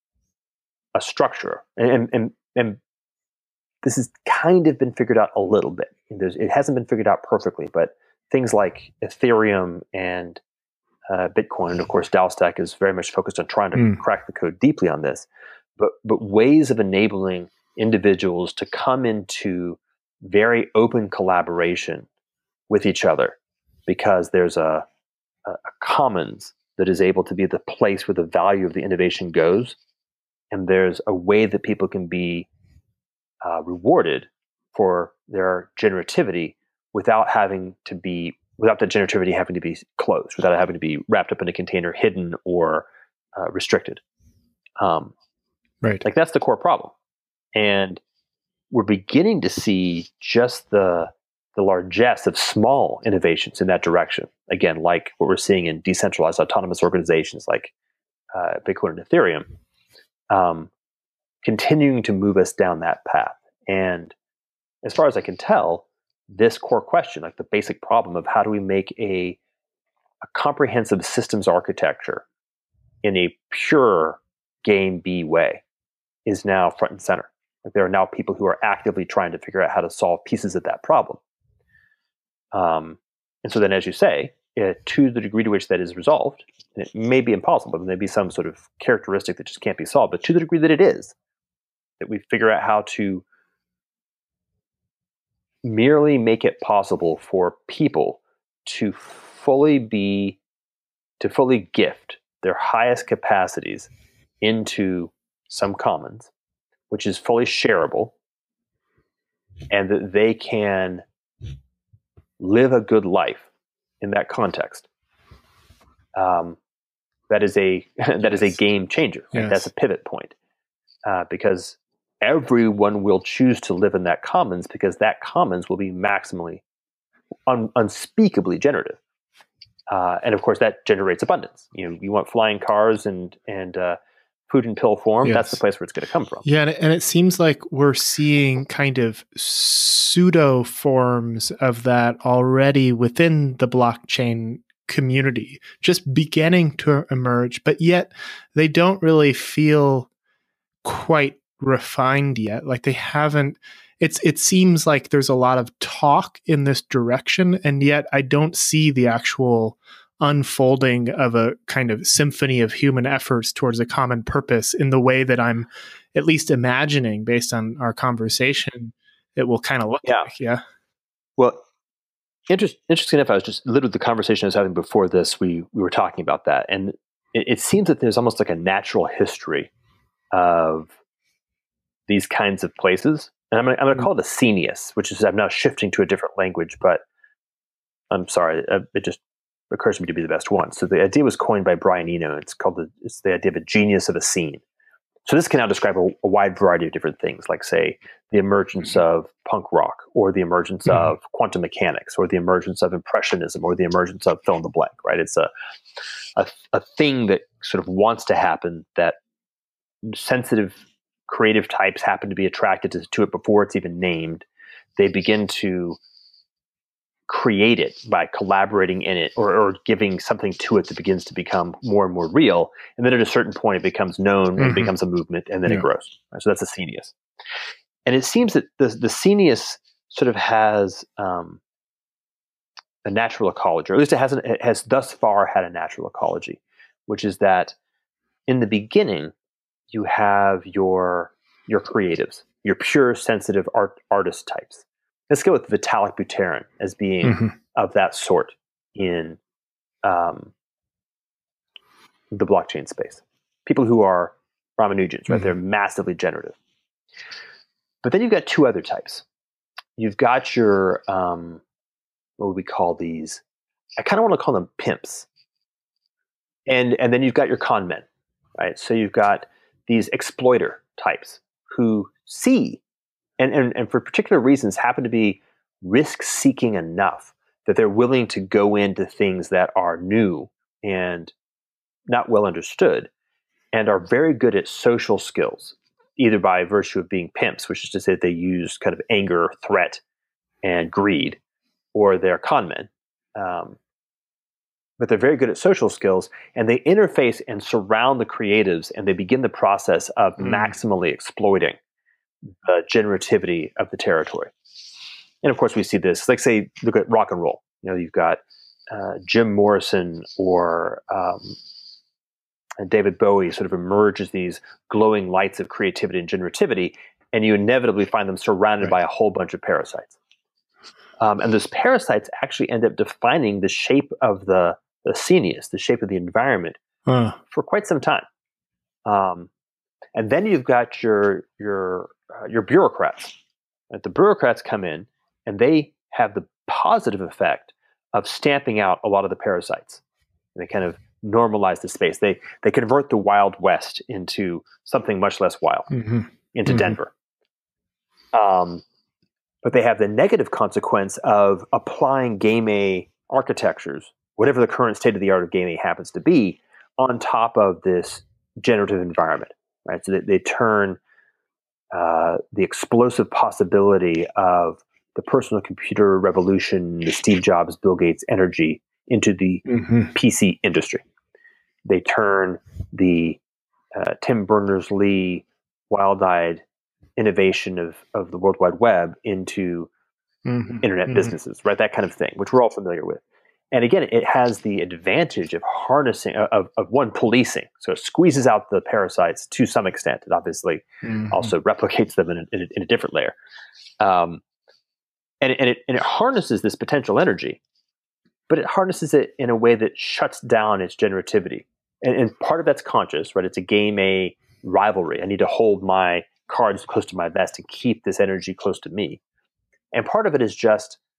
a structure, and, and, and this has kind of been figured out a little bit. There's, it hasn't been figured out perfectly, but things like Ethereum and uh, Bitcoin, and of course, DAOstack is very much focused on trying to mm. crack the code deeply on this. But but ways of enabling individuals to come into very open collaboration with each other, because there's a, a, a commons that is able to be the place where the value of the innovation goes, and there's a way that people can be Uh, rewarded for their generativity without having to be, without the generativity having to be closed, without it having to be wrapped up in a container, hidden or uh, restricted. Um, right. Like that's the core problem. And we're beginning to see just the, the largesse of small innovations in that direction. Again, like what we're seeing in decentralized autonomous organizations like uh, Bitcoin and Ethereum. Um, continuing to move us down that path. And as far as I can tell, this core question, like the basic problem of how do we make a, a comprehensive systems architecture in a pure game B way, is now front and center. Like there are now people who are actively trying to figure out how to solve pieces of that problem. Um, and so then, as you say, uh, to the degree to which that is resolved, and it may be impossible, there may be some sort of characteristic that just can't be solved, but to the degree that it is, that we figure out how to merely make it possible for people to fully be, to fully gift their highest capacities into some commons, which is fully shareable, and that they can live a good life in that context. um, that is a that Yes. is a game changer. Right? Yes. That's a pivot point uh, because everyone will choose to live in that commons because that commons will be maximally, un- unspeakably generative. Uh, and of course, that generates abundance. You know, you want flying cars and and uh, food in pill form. Yes. That's the place where it's going to come from. Yeah, and it, and it seems like we're seeing kind of pseudo forms of that already within the blockchain community, just beginning to emerge, but yet they don't really feel quite refined yet. Like they haven't. It's it seems like there's a lot of talk in this direction, and yet I don't see the actual unfolding of a kind of symphony of human efforts towards a common purpose in the way that I'm at least imagining based on our conversation it will kind of look Yeah. like. Yeah. Well, interest, interesting enough, I was just literally the conversation I was having before this, we we were talking about that. And it, it seems that there's almost like a natural history of these kinds of places. And I'm going I'm to call it a scenius, which is, I'm now shifting to a different language, but I'm sorry, it just occurs to me to be the best one. So the idea was coined by Brian Eno. It's called the, it's the idea of a genius of a scene. So this can now describe a, a wide variety of different things, like say the emergence of punk rock, or the emergence mm-hmm. of quantum mechanics, or the emergence of impressionism, or the emergence of fill in the blank. Right? It's a, a a thing that sort of wants to happen, that sensitive, creative types happen to be attracted to, to it before it's even named. They begin to create it by collaborating in it, or, or giving something to it that begins to become more and more real. And then at a certain point, it becomes known mm-hmm. and it becomes a movement, and then yeah. it grows. Right? So that's a scenius. And it seems that the, the scenius sort of has um, a natural ecology, or at least it has, an, it has thus far had a natural ecology, which is that in the beginning, you have your your creatives, your pure, sensitive art, artist types. Let's go with Vitalik Buterin as being mm-hmm. of that sort in um, the blockchain space. People who are Ramanujan's, right? Mm-hmm. They're massively generative. But then you've got two other types. You've got your, um, what would we call these? I kind of want to call them pimps. And and then you've got your con men, right? So you've got these exploiter types who see, and, and, and for particular reasons happen to be risk-seeking enough that they're willing to go into things that are new and not well understood, and are very good at social skills, either by virtue of being pimps, which is to say that they use kind of anger, threat, and greed, or they're con men. Um, but they're very good at social skills, and they interface and surround the creatives, and they begin the process of mm. maximally exploiting the generativity of the territory. And of course, we see this, like say, look at rock and roll. You know, you've got uh, Jim Morrison or um, and David Bowie sort of emerge as these glowing lights of creativity and generativity, and you inevitably find them surrounded right. by a whole bunch of parasites. Um, and those parasites actually end up defining the shape of the, the scenius, the shape of the environment, huh. for quite some time. Um, and then you've got your your uh, your bureaucrats. Right? The bureaucrats come in, and they have the positive effect of stamping out a lot of the parasites. And they kind of normalize the space. They they convert the Wild West into something much less wild, mm-hmm. into mm-hmm. Denver. Um, but they have the negative consequence of applying game A architectures, whatever the current state of the art of game A happens to be, on top of this generative environment, right? So that they turn uh, the explosive possibility of the personal computer revolution, the Steve Jobs, Bill Gates energy, into the mm-hmm. P C industry. They turn the uh, Tim Berners-Lee wild-eyed innovation of, of the World Wide Web into mm-hmm. internet mm-hmm. businesses, right? That kind of thing, which we're all familiar with. And again, it has the advantage of harnessing, of, of one, policing. So it squeezes out the parasites to some extent. It obviously mm-hmm. also replicates them in a, in a, in a different layer. Um, and, it, and, it, and it harnesses this potential energy, but it harnesses it in a way that shuts down its generativity. And, and part of that's conscious, right? It's a game A rivalry. I need to hold my cards close to my vest and keep this energy close to me. And part of it is just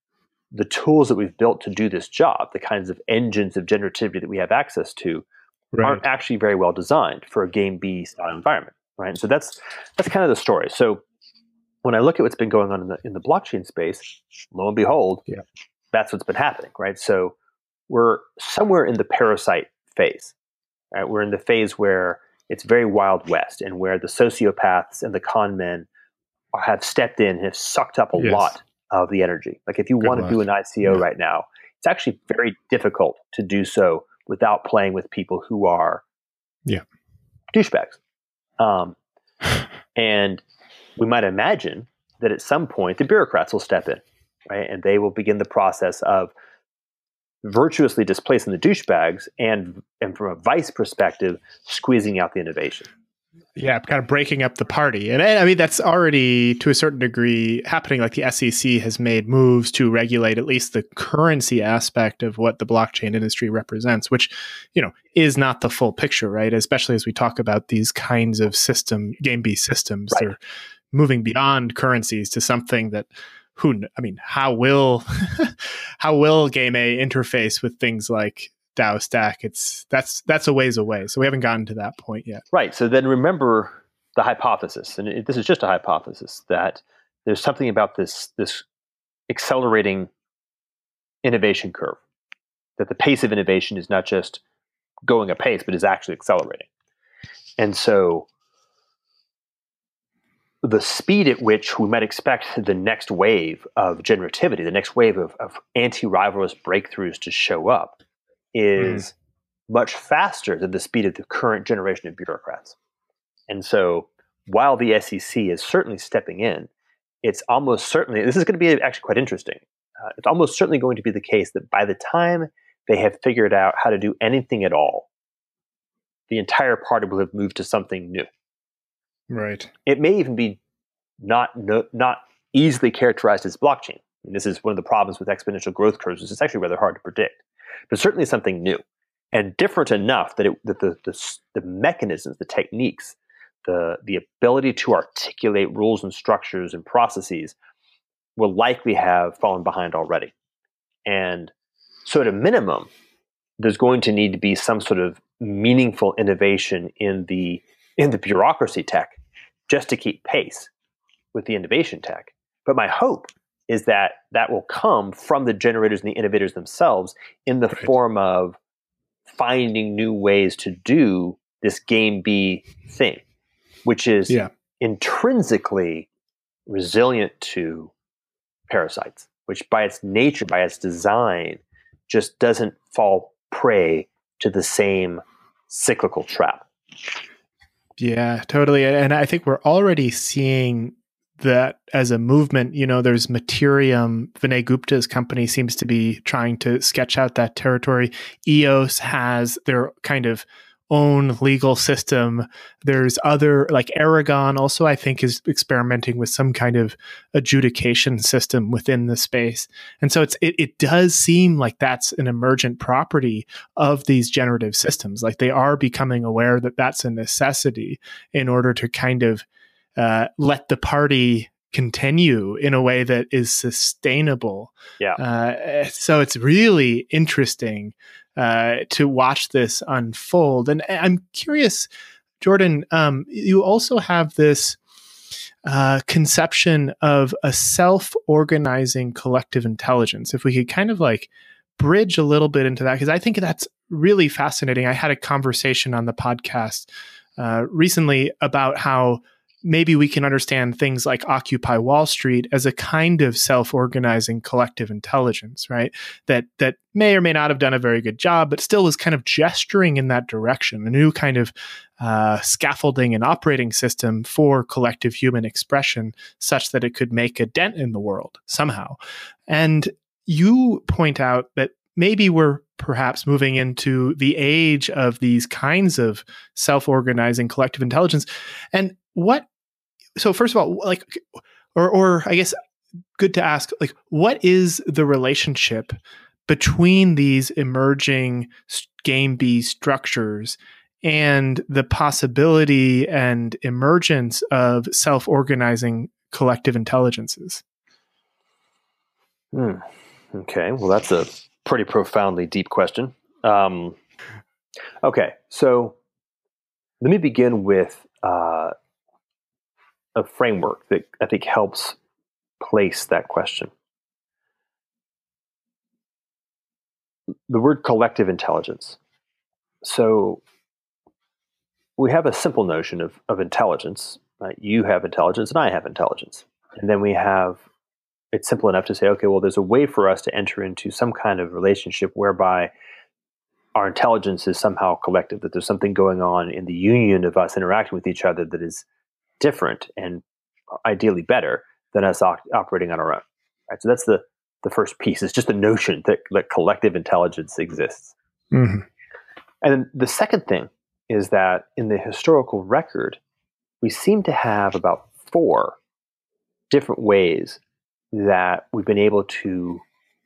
the tools that we've built to do this job, the kinds of engines of generativity that we have access to, right, aren't actually very well designed for a game B style environment, right? And so that's that's kind of the story. So when I look at what's been going on in the in the blockchain space, lo and behold, yeah. that's what's been happening, right? So we're somewhere in the parasite phase, right? We're in the phase where it's very Wild West, and where the sociopaths and the con men have stepped in and have sucked up a yes. lot of the energy. Like if you Good want luck. to do an I C O yeah. right now, it's actually very difficult to do so without playing with people who are yeah. douchebags. Um, and we might imagine that at some point the bureaucrats will step in, right? And they will begin the process of virtuously displacing the douchebags and, and from a vice perspective, squeezing out the innovation. Yeah, kind of breaking up the party. And I mean, that's already to a certain degree happening. Like the S E C has made moves to regulate at least the currency aspect of what the blockchain industry represents, which, you know, is not the full picture, right? Especially as we talk about these kinds of system, game-based systems. Right. They're moving beyond currencies to something that who, I mean, how will, how will Game A interface with things like DAO Stack? It's that's that's a ways away. So we haven't gotten to that point yet. Right. So then remember the hypothesis, and it, this is just a hypothesis, that there's something about this this accelerating innovation curve, that the pace of innovation is not just going apace, but is actually accelerating. And so the speed at which we might expect the next wave of generativity, the next wave of, of anti-rivalrous breakthroughs to show up is mm. much faster than the speed of the current generation of bureaucrats. And so while the S E C is certainly stepping in, it's almost certainly, this is going to be actually quite interesting. Uh, it's almost certainly going to be the case that by the time they have figured out how to do anything at all, the entire party will have moved to something new. Right. It may even be not no, not easily characterized as blockchain. I mean, this is one of the problems with exponential growth curves, is it's actually rather hard to predict. But certainly something new and different enough that, it, that the, the the mechanisms, the techniques, the the ability to articulate rules and structures and processes will likely have fallen behind already. And so at a minimum, there's going to need to be some sort of meaningful innovation in the in the bureaucracy tech just to keep pace with the innovation tech. But my hope is that that will come from the generators and the innovators themselves in the right. form of finding new ways to do this game B thing, which is yeah. intrinsically resilient to parasites, which by its nature, by its design, just doesn't fall prey to the same cyclical trap. Yeah, totally. And I think we're already seeing that as a movement. You know, there's Materium, Vinay Gupta's company seems to be trying to sketch out that territory. E O S has their kind of own legal system. There's other, like Aragon also, I think, is experimenting with some kind of adjudication system within the space. And so it's it, it does seem like that's an emergent property of these generative systems. Like they are becoming aware that that's a necessity in order to kind of uh, let the party continue in a way that is sustainable. Yeah. Uh, so it's really interesting uh, to watch this unfold. And I'm curious, Jordan, um, you also have this uh, conception of a self-organizing collective intelligence. If we could kind of like bridge a little bit into that, because I think that's really fascinating. I had a conversation on the podcast uh, recently about how maybe we can understand things like Occupy Wall Street as a kind of self-organizing collective intelligence, right? That that may or may not have done a very good job, but still was kind of gesturing in that direction, a new kind of uh, scaffolding and operating system for collective human expression such that it could make a dent in the world somehow. And you point out that maybe we're perhaps moving into the age of these kinds of self-organizing collective intelligence. And what So first of all, like, or, or I guess good to ask, like, what is the relationship between these emerging game B structures and the possibility and emergence of self-organizing collective intelligences? Hmm. Okay, well, that's a pretty profoundly deep question. Um, okay, so let me begin with uh, a framework that I think helps place that question. The word collective intelligence. So we have a simple notion of, of intelligence. Right? You have intelligence and I have intelligence. And then we have, it's simple enough to say, okay, well, there's a way for us to enter into some kind of relationship whereby our intelligence is somehow collective, that there's something going on in the union of us interacting with each other that is different and ideally better than us op- operating on our own. Right? So that's the, the first piece. It's just the notion that, that collective intelligence exists. Mm-hmm. And then the second thing is that in the historical record, we seem to have about four different ways that we've been able to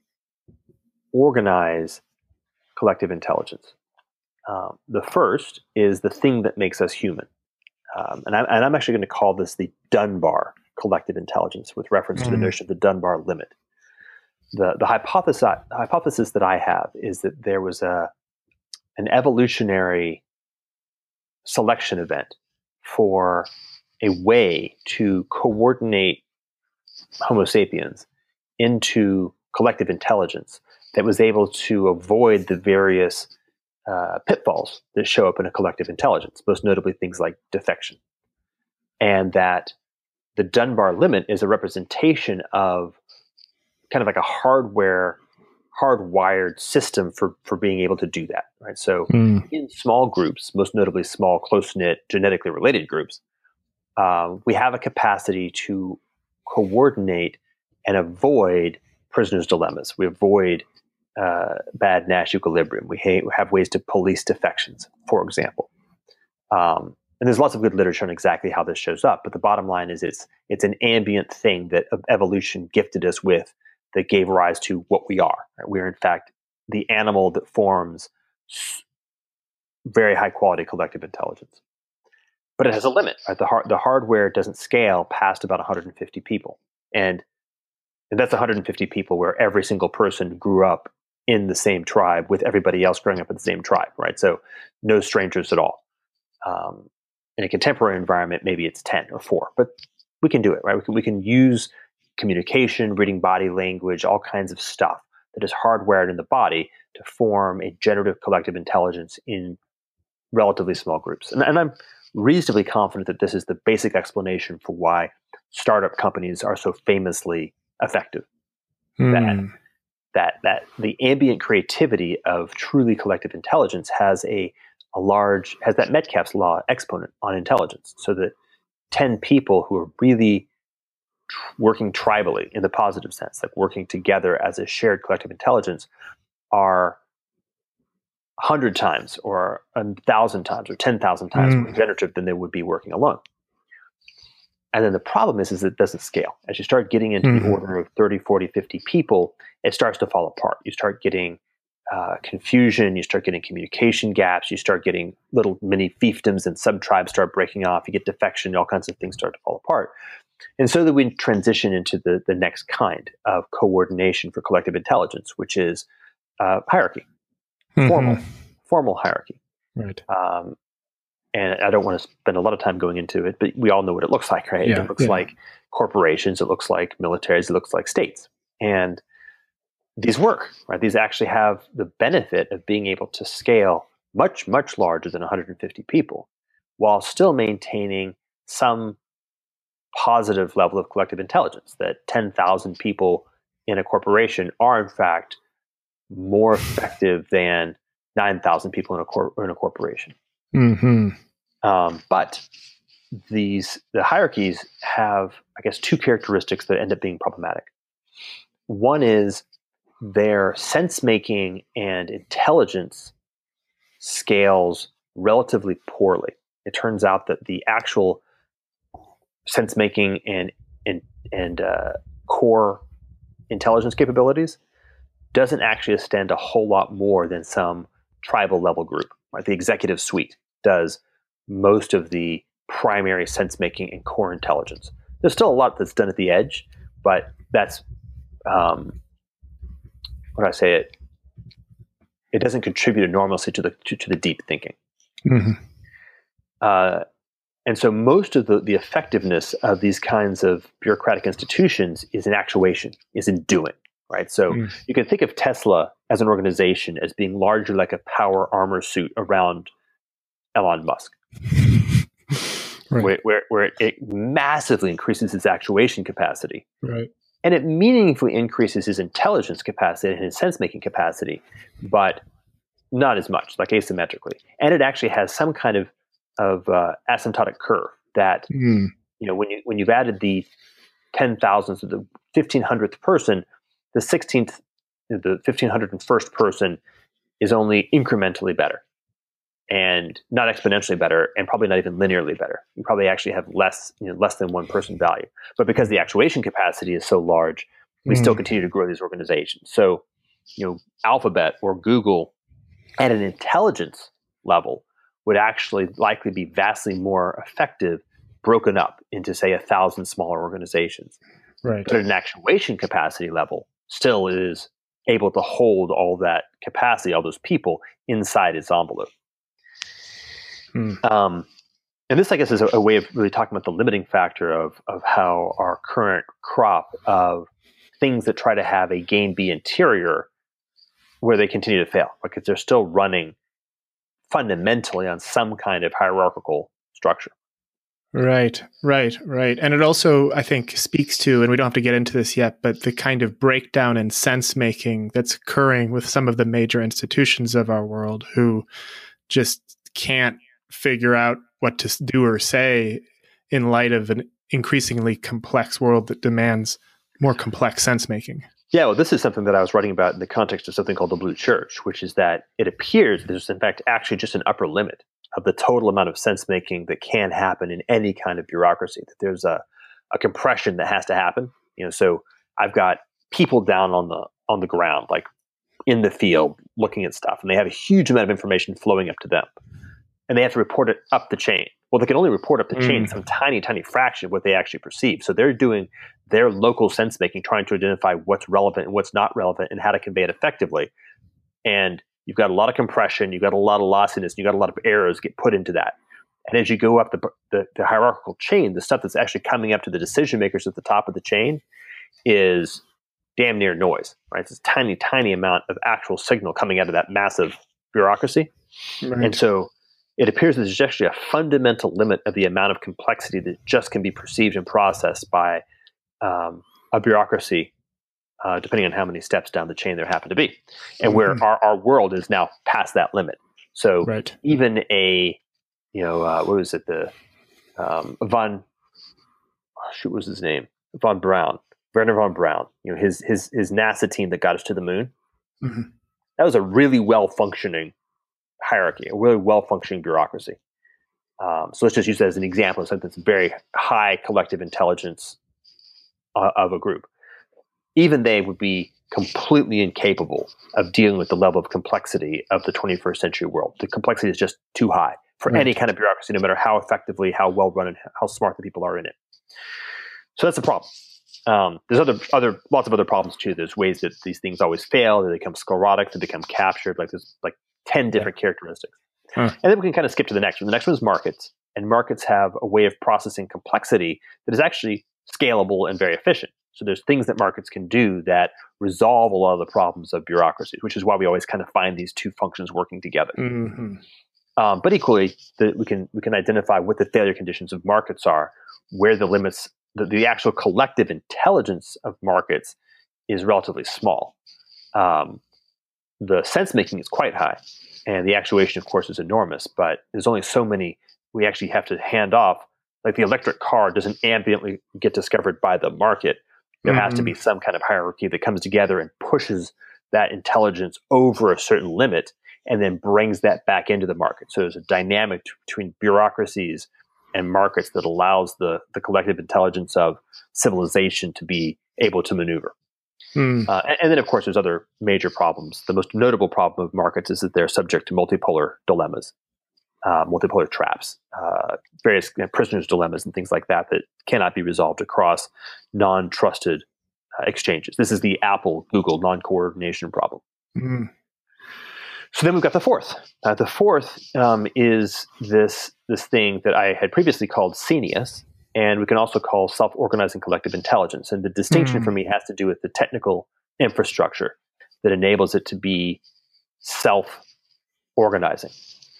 organize collective intelligence. Um, the first is the thing that makes us human. Um, and, I, and I'm actually going to call this the Dunbar collective intelligence with reference mm. to the notion of the Dunbar limit. The, the hypothesis, hypothesis that I have is that there was a an evolutionary selection event for a way to coordinate Homo sapiens into collective intelligence that was able to avoid the various uh, pitfalls that show up in a collective intelligence, most notably things like defection. And that the Dunbar limit is a representation of kind of like a hardware, hardwired system for, for being able to do that, right? So mm. in small groups, most notably small, close-knit, genetically related groups, uh, we have a capacity to coordinate and avoid prisoners' dilemmas. We avoid uh, bad Nash equilibrium. We, ha- we have ways to police defections, for example. Um, and there's lots of good literature on exactly how this shows up. But the bottom line is it's it's an ambient thing that evolution gifted us with that gave rise to what we are. Right? We are, in fact, the animal that forms very high-quality collective intelligence. But it has a limit. Right? The, har- the hardware doesn't scale past about one hundred fifty people. And, and that's one hundred fifty people where every single person grew up in the same tribe with everybody else growing up in the same tribe, right? So no strangers at all. Um, in a contemporary environment, maybe it's ten or four, but we can do it, right? We can, we can use communication, reading body language, all kinds of stuff that is hardwired in the body to form a generative collective intelligence in relatively small groups. And, and I'm reasonably confident that this is the basic explanation for why startup companies are so famously effective. Mm. That, that, that the ambient creativity of truly collective intelligence has a a large, has that Metcalfe's law exponent on intelligence, so that ten people who are really tr- working tribally in the positive sense, like working together as a shared collective intelligence, are a hundred times or a thousand times or ten thousand times mm. more generative than they would be working alone. And then the problem is, is it doesn't scale. As you start getting into mm-hmm. the order of thirty, forty, fifty people, it starts to fall apart. You start getting Uh, confusion, you start getting communication gaps, you start getting little mini fiefdoms and sub-tribes start breaking off, you get defection, all kinds of things start to fall apart. And so that we transition into the, the next kind of coordination for collective intelligence, which is uh, hierarchy, mm-hmm. formal, formal hierarchy. Right. Um, and I don't want to spend a lot of time going into it, but we all know what it looks like, right? Yeah, it looks yeah. like corporations, it looks like militaries, it looks like states. And these work, right? These actually have the benefit of being able to scale much, much larger than one hundred fifty people while still maintaining some positive level of collective intelligence, that ten thousand people in a corporation are, in fact, more effective than nine thousand people in a, cor- in a corporation. Mm-hmm. Um, but these the hierarchies have, I guess, two characteristics that end up being problematic. One is their sense-making and intelligence scales relatively poorly. It turns out that the actual sense-making and and, and uh, core intelligence capabilities doesn't actually extend a whole lot more than some tribal-level group. Right? The executive suite does most of the primary sense-making and core intelligence. There's still a lot that's done at the edge, but that's um, what do I say it, it doesn't contribute enormously to the to, to the deep thinking. Mm-hmm. Uh, and so most of the, the effectiveness of these kinds of bureaucratic institutions is in actuation, is in doing, right? So mm. you can think of Tesla as an organization as being largely like a power armor suit around Elon Musk, right. where, where, where it, it massively increases its actuation capacity. Right. And it meaningfully increases his intelligence capacity and his sense-making capacity, but not as much, like asymmetrically. And it actually has some kind of of uh, asymptotic curve that, mm. you know, when you when you've added the ten thousandth to the fifteen hundredth person, the sixteenth, the fifteen hundred and first person is only incrementally better, and not exponentially better, and probably not even linearly better. You probably actually have less, you know, less than one person value. But because the actuation capacity is so large, we mm. still continue to grow these organizations. So, you know, Alphabet or Google at an intelligence level would actually likely be vastly more effective broken up into, say, a thousand smaller organizations. Right. But at an actuation capacity level, still is able to hold all that capacity, all those people inside its envelope. Hmm. Um, and this, I guess, is a, a way of really talking about the limiting factor of, of how our current crop of things that try to have a game be interior, where they continue to fail, because they're still running fundamentally on some kind of hierarchical structure. Right, right, right. And it also, I think, speaks to, and we don't have to get into this yet, but the kind of breakdown in sense making that's occurring with some of the major institutions of our world who just can't figure out what to do or say in light of an increasingly complex world that demands more complex sense making. Yeah, well, this is something that I was writing about in the context of something called the Blue Church, which is that it appears there's, in fact, actually just an upper limit of the total amount of sense-making that can happen in any kind of bureaucracy, that there's a, a compression that has to happen. You know, so I've got people down on the on the ground, like in the field, looking at stuff, and they have a huge amount of information flowing up to them, and they have to report it up the chain. Well, they can only report up the mm. chain some tiny, tiny fraction of what they actually perceive. So they're doing their local sense-making, trying to identify what's relevant and what's not relevant and how to convey it effectively. And you've got a lot of compression, you've got a lot of lossiness, you've got a lot of errors get put into that. And as you go up the, the, the hierarchical chain, the stuff that's actually coming up to the decision makers at the top of the chain is damn near noise, right? It's this tiny, tiny amount of actual signal coming out of that massive bureaucracy. Right. And so it appears that there's actually a fundamental limit of the amount of complexity that just can be perceived and processed by um, a bureaucracy, uh, depending on how many steps down the chain there happen to be, and mm-hmm. where our, our world is now past that limit. So right. even a, you know, uh, what was it, the um, von, oh, shoot, what was his name? Von Braun, Werner von Braun, you know, his, his, his NASA team that got us to the moon. Mm-hmm. That was a really well-functioning hierarchy, a really well-functioning bureaucracy. Um, so let's just use that as an example of something that's very high collective intelligence uh, of a group. Even they would be completely incapable of dealing with the level of complexity of the twenty-first century world. The complexity is just too high for right. any kind of bureaucracy, no matter how effectively, how well run, and how smart the people are in it. So that's a problem. Um, there's other, other, lots of other problems too. There's ways that these things always fail. They become sclerotic. They become captured. Like there's like ten different yeah. characteristics. Huh. And then we can kind of skip to the next one. The next one is markets. And markets have a way of processing complexity that is actually scalable and very efficient. So there's things that markets can do that resolve a lot of the problems of bureaucracies, which is why we always kind of find these two functions working together. Mm-hmm. Um, but equally, the, we can we can identify what the failure conditions of markets are, where the limits, the, the actual collective intelligence of markets is relatively small. Um, the sense making is quite high, and the actuation, of course, is enormous. But there's only so many we actually have to hand off. Like the electric car doesn't ambiently get discovered by the market. There mm-hmm. has to be some kind of hierarchy that comes together and pushes that intelligence over a certain limit and then brings that back into the market. So there's a dynamic t- between bureaucracies and markets that allows the, the collective intelligence of civilization to be able to maneuver. Mm. Uh, and, and then, of course, there's other major problems. The most notable problem of markets is that they're subject to multipolar dilemmas, uh, multipolar traps, uh, various you know, prisoners' dilemmas and things like that that cannot be resolved across non-trusted uh, exchanges. This is the Apple Google non-coordination problem. Mm-hmm. So then we've got the fourth. Uh, the fourth um, is this this thing that I had previously called Scenius, and we can also call self-organizing collective intelligence. And the distinction mm. for me has to do with the technical infrastructure that enables it to be self-organizing.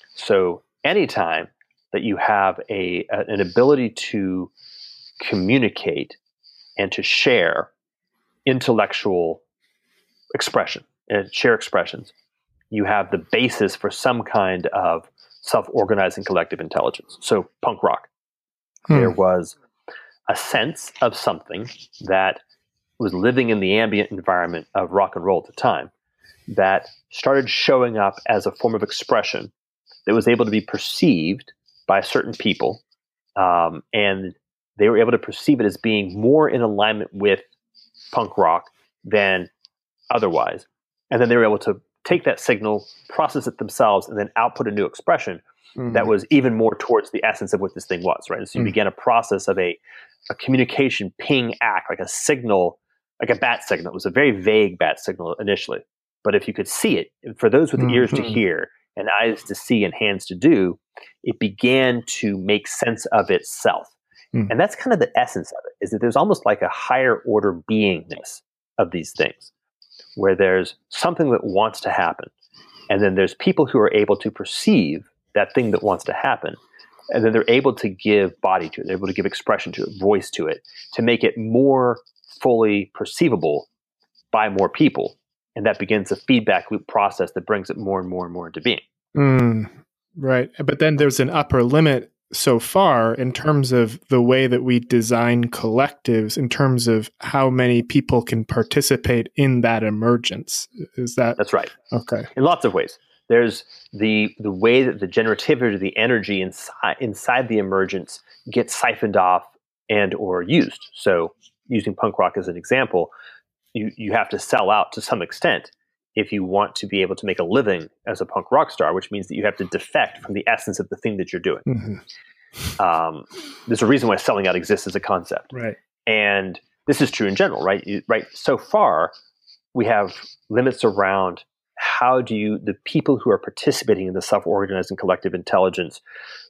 So anytime that you have a, a an ability to communicate and to share intellectual expression and share expressions, you have the basis for some kind of self-organizing collective intelligence. So punk rock. Hmm. There was a sense of something that was living in the ambient environment of rock and roll at the time that started showing up as a form of expression that was able to be perceived by certain people. Um, and they were able to perceive it as being more in alignment with punk rock than otherwise. And then they were able to take that signal, process it themselves, and then output a new expression mm. that was even more towards the essence of what this thing was, right? And so you mm. began a process of a, a communication ping act, like a signal, like a bat signal. It was a very vague bat signal initially. But if you could see it, for those with mm-hmm. ears to hear and eyes to see and hands to do, it began to make sense of itself. Mm. And that's kind of the essence of it, is that there's almost like a higher order beingness of these things, where there's something that wants to happen. And then there's people who are able to perceive that thing that wants to happen. And then they're able to give body to it. They're able to give expression to it, voice to it, to make it more fully perceivable by more people. And that begins a feedback loop process that brings it more and more and more into being. Mm, right. But then there's an upper limit so far in terms of the way that we design collectives, in terms of how many people can participate in that emergence. Is that? That's right. Okay. In lots of ways. There's the the way that the generativity, the energy inside inside the emergence gets siphoned off and or used. So using punk rock as an example, you, you have to sell out to some extent if you want to be able to make a living as a punk rock star, which means that you have to defect from the essence of the thing that you're doing. Mm-hmm. Um, there's a reason why selling out exists as a concept. Right. And this is true in general, right? You, right. So far, we have limits around how do you, the people who are participating in the self-organizing collective intelligence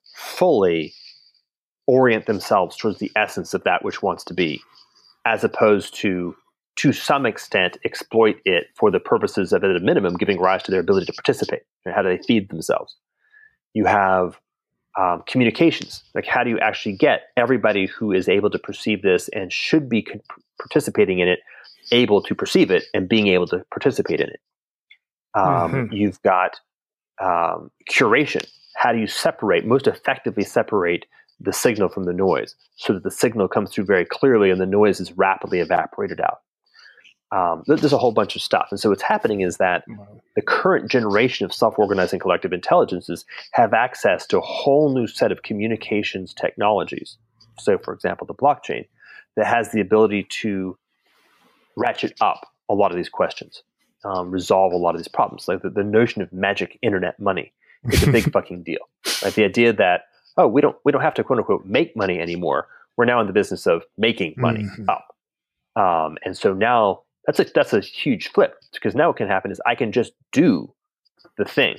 fully orient themselves towards the essence of that which wants to be, as opposed to to some extent, exploit it for the purposes of, at a minimum, giving rise to their ability to participate. And how do they feed themselves? You have um, communications. Like, how do you actually get everybody who is able to perceive this and should be co- participating in it, able to perceive it and being able to participate in it? Um, mm-hmm. You've got um, curation. How do you separate, most effectively separate the signal from the noise so that the signal comes through very clearly and the noise is rapidly evaporated out? Um, there's a whole bunch of stuff. And so what's happening is that the current generation of self-organizing collective intelligences have access to a whole new set of communications technologies. So, for example, the blockchain that has the ability to ratchet up a lot of these questions, um, resolve a lot of these problems. Like the, the notion of magic internet money is a big fucking deal. Like the idea that, oh, we don't we don't have to quote unquote make money anymore. We're now in the business of making money mm-hmm. up. Um, and so now That's a that's a huge flip, because now what can happen is I can just do the thing,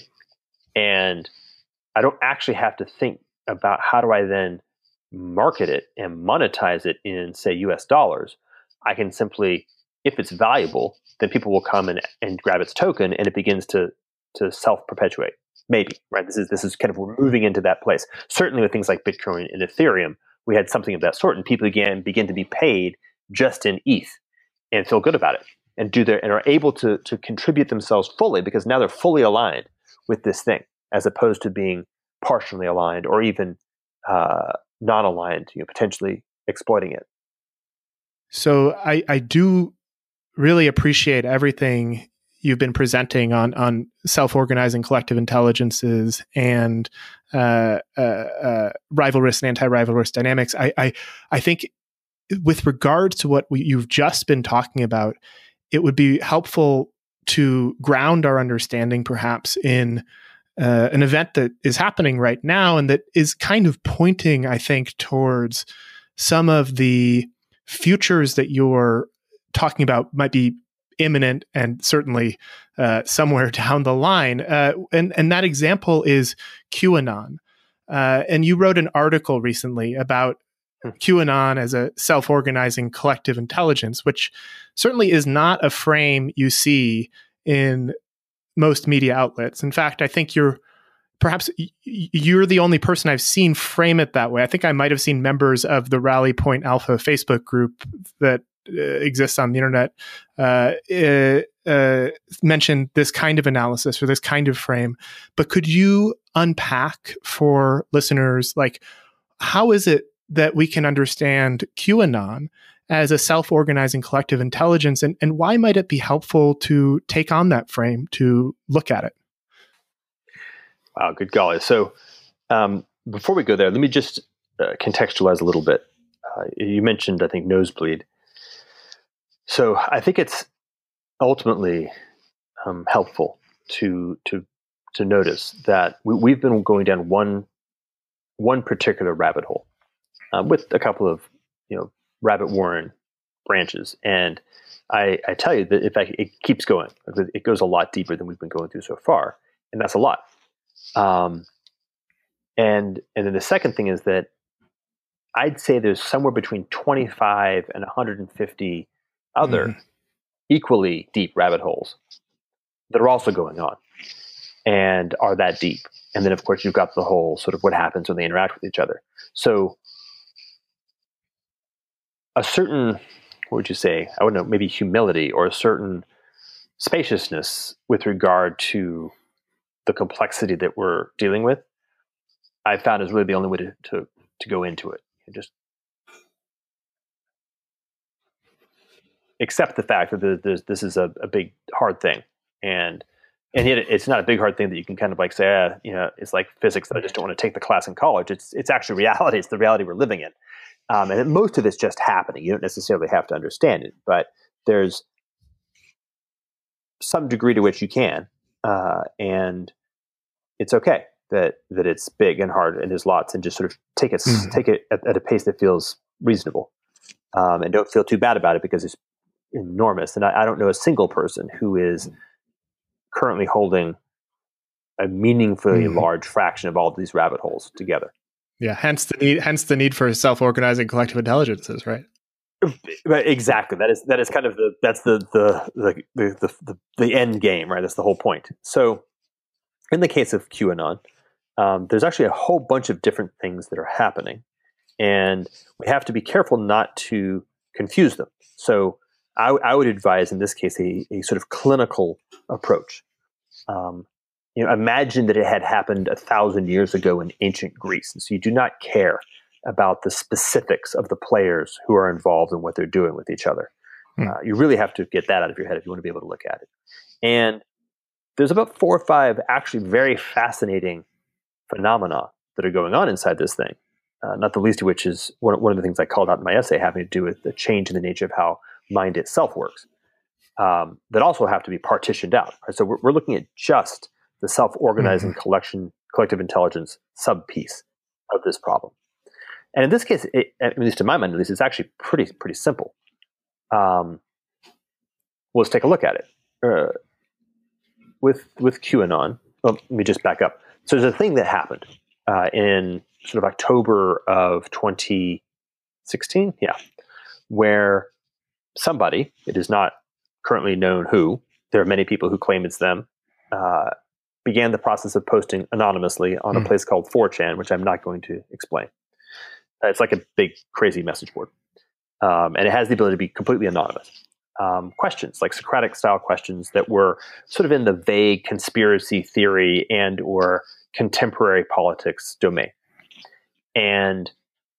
and I don't actually have to think about how do I then market it and monetize it in, say, U S dollars. I can simply, if it's valuable, then people will come and, and grab its token, and it begins to to self-perpetuate. Maybe, right? This is this is kind of, we're moving into that place. Certainly with things like Bitcoin and Ethereum, we had something of that sort, and people again begin to be paid just in E T H. And feel good about it, and do their and are able to to contribute themselves fully, because now they're fully aligned with this thing, as opposed to being partially aligned or even uh, non-aligned, you know, potentially exploiting it. So I, I do really appreciate everything you've been presenting on on self-organizing collective intelligences and uh, uh, uh, rivalrous and anti-rivalrous dynamics. I, I I think, with regards to what we, you've just been talking about, it would be helpful to ground our understanding perhaps in uh, an event that is happening right now and that is kind of pointing, I think, towards some of the futures that you're talking about might be imminent and certainly uh, somewhere down the line. Uh, and, and that example is QAnon. Uh, and you wrote an article recently about QAnon as a self-organizing collective intelligence, which certainly is not a frame you see in most media outlets. In fact, I think you're perhaps you're the only person I've seen frame it that way. I think I might have seen members of the Rally Point Alpha Facebook group that uh, exists on the internet uh, uh, uh, mention this kind of analysis or this kind of frame. But could you unpack for listeners, like, how is it that we can understand QAnon as a self-organizing collective intelligence, and, and why might it be helpful to take on that frame to look at it? Wow, good golly. So um, before we go there, let me just uh, contextualize a little bit. Uh, you mentioned, I think, Nosebleed. So I think it's ultimately um, helpful to to to notice that we, we've been going down one one particular rabbit hole uh, with a couple of you know rabbit warren branches, and I, I tell you that in fact it keeps going. It goes a lot deeper than we've been going through so far, and that's a lot. Um, and and then the second thing is that I'd say there's somewhere between twenty-five and one hundred fifty other mm-hmm. equally deep rabbit holes that are also going on and are that deep. And then, of course, you've got the whole sort of what happens when they interact with each other. So a certain, what would you say? I don't know, maybe humility or a certain spaciousness with regard to the complexity that we're dealing with, I found is really the only way to, to, to go into it. And just accept the fact that there's, this is a, a big, hard thing. And and yet it's not a big, hard thing that you can kind of like say, ah, you know, it's like physics that I just don't want to take the class in college. It's it's actually reality. It's the reality we're living in. Um, and most of it's just happening. You don't necessarily have to understand it. But there's some degree to which you can. Uh, and it's okay that that it's big and hard and there's lots, and just sort of take it mm-hmm. take it at, at a pace that feels reasonable, um, and don't feel too bad about it because it's enormous. And I, I don't know a single person who is currently holding a meaningfully mm-hmm. large fraction of all of these rabbit holes together. Yeah, hence the need hence the need for self-organizing collective intelligences, right? Exactly. That is that is kind of the that's the the the the, the, the end game, right? That's the whole point. So in the case of QAnon, um, there's actually a whole bunch of different things that are happening, and we have to be careful not to confuse them. So I, I would advise in this case a, a sort of clinical approach. Um, you know, imagine that it had happened a thousand years ago in ancient Greece, and so you do not care about the specifics of the players who are involved and what they're doing with each other. Hmm. Uh, you really have to get that out of your head if you want to be able to look at it. And there's about four or five actually very fascinating phenomena that are going on inside this thing, uh, not the least of which is one, one of the things I called out in my essay having to do with the change in the nature of how mind itself works, um, that also have to be partitioned out. Right? So we're, we're looking at just the self-organizing mm-hmm. collection, collective intelligence sub-piece of this problem. And in this case, it, at least to my mind, at least, it's actually pretty pretty simple. Um, well, let's take a look at it. Uh, with with QAnon, well, let me just back up. So there's a thing that happened uh, in sort of October of twenty sixteen, yeah, where somebody, it is not currently known who, there are many people who claim it's them, uh, began the process of posting anonymously on mm. a place called four chan, which I'm not going to explain. It's like a big, crazy message board. Um, and it has the ability to be completely anonymous. Um, questions, like Socratic-style questions that were sort of in the vague conspiracy theory and or contemporary politics domain. And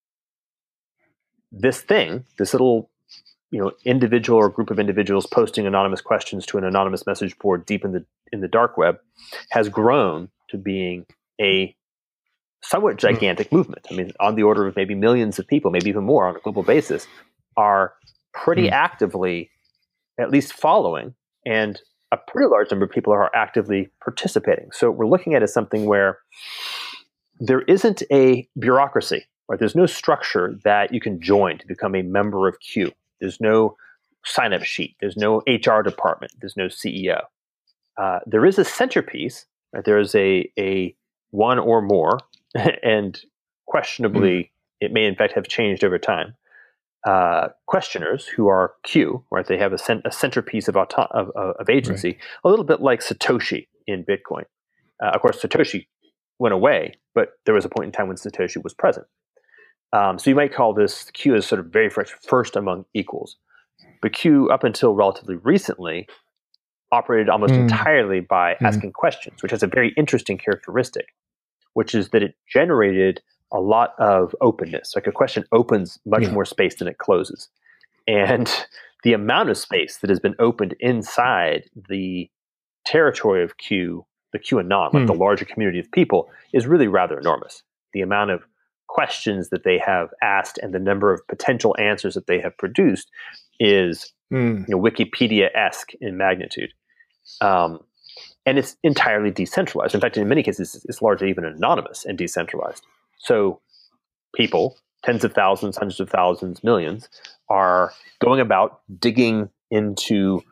this thing, this little you know, individual or group of individuals posting anonymous questions to an anonymous message board deep in the in the dark web has grown to being a somewhat gigantic mm. movement. I mean, on the order of maybe millions of people, maybe even more on a global basis, are pretty mm. actively at least following, and a pretty large number of people are actively participating. So what we're looking at is something where there isn't a bureaucracy, right? There's no structure that you can join to become a member of Q. There's no sign-up sheet. There's no H R department. There's no C E O. Uh, there is a centerpiece. Right? There is a a one or more, and questionably, mm. it may in fact have changed over time. Uh, questioners who are Q, right? They have a, cent- a centerpiece of, auto- of, of of agency, right. A little bit like Satoshi in Bitcoin. Uh, of course, Satoshi went away, but there was a point in time when Satoshi was present. Um, so you might call this Q as sort of very fresh, first among equals. But Q, up until relatively recently, operated almost mm. entirely by mm. asking questions, which has a very interesting characteristic, which is that it generated a lot of openness. Like a question opens much yeah. more space than it closes. And the amount of space that has been opened inside the territory of Q, the QAnon, like mm. the larger community of people, is really rather enormous. The amount of questions that they have asked and the number of potential answers that they have produced is mm. you know, Wikipedia-esque in magnitude. Um, and it's entirely decentralized. In fact, in many cases, it's, it's largely even anonymous and decentralized. So people, tens of thousands, hundreds of thousands, millions, are going about digging into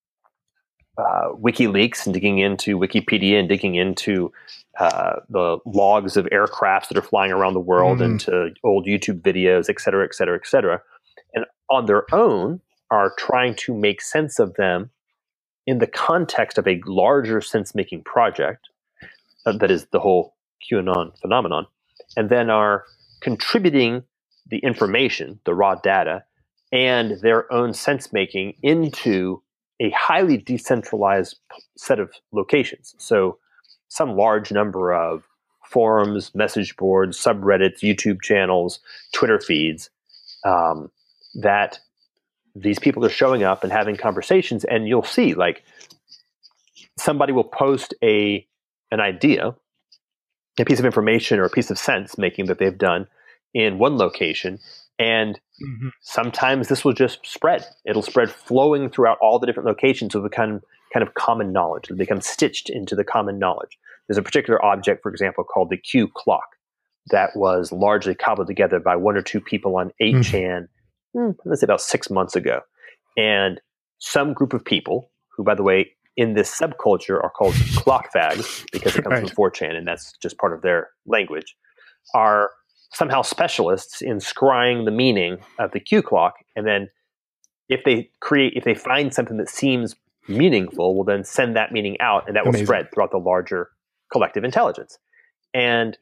uh, WikiLeaks and digging into Wikipedia and digging into uh, the logs of aircrafts that are flying around the world, mm-hmm. into old YouTube videos, et cetera, et cetera, et cetera. And on their own are trying to make sense of them in the context of a larger sense-making project uh, that is the whole QAnon phenomenon, and then are contributing the information, the raw data, and their own sense-making into a highly decentralized set of locations. So some large number of forums, message boards, subreddits, YouTube channels, Twitter feeds, um, that these people are showing up and having conversations, and you'll see, like, somebody will post a an idea, a piece of information or a piece of sense making that they've done in one location, and mm-hmm. sometimes this will just spread. It'll spread flowing throughout all the different locations. It will become kind of common knowledge. It'll become stitched into the common knowledge. There's a particular object, for example, called the Q clock that was largely cobbled together by one or two people on eight chan, mm-hmm. let's say about six months ago. And some group of people, who, by the way, in this subculture are called clock fags, because it comes right. from four chan, and that's just part of their language, are somehow specialists in scrying the meaning of the Q clock. And then if they create, if they find something that seems meaningful, will then send that meaning out, and that Amazing. will spread throughout the larger collective intelligence. And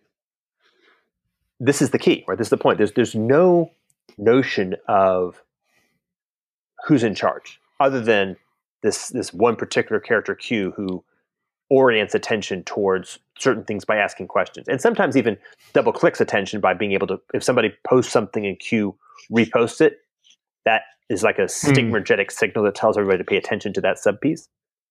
this is the key, right? This is the point. There's there's no notion of who's in charge, other than this this one particular character Q who orients attention towards certain things by asking questions, and sometimes even double clicks attention by being able to, if somebody posts something and Q reposts it, that is like a stigmergetic mm. signal that tells everybody to pay attention to that subpiece.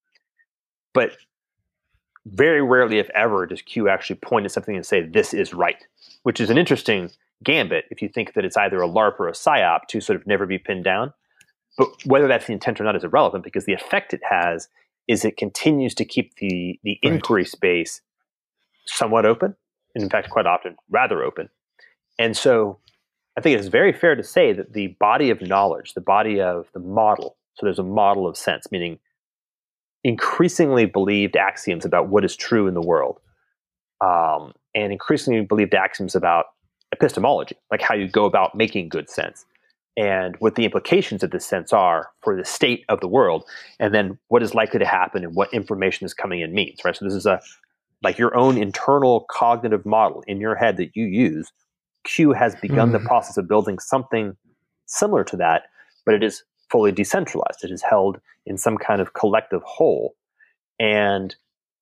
But very rarely, if ever, does Q actually point at something and say, this is right, which is an interesting gambit if you think that it's either a LARP or a PSYOP to sort of never be pinned down. But whether that's the intent or not is irrelevant, because the effect it has is it continues to keep the, the right. inquiry space somewhat open, and in fact, quite often, rather open. And so I think it is very fair to say that the body of knowledge, the body of the model, so there's a model of sense, meaning increasingly believed axioms about what is true in the world, um, and increasingly believed axioms about epistemology, like how you go about making good sense, and what the implications of this sense are for the state of the world, and then what is likely to happen and what information is coming in means, right? So this is a like your own internal cognitive model in your head that you use. Q has begun mm. the process of building something similar to that, but it is fully decentralized. It is held in some kind of collective whole, and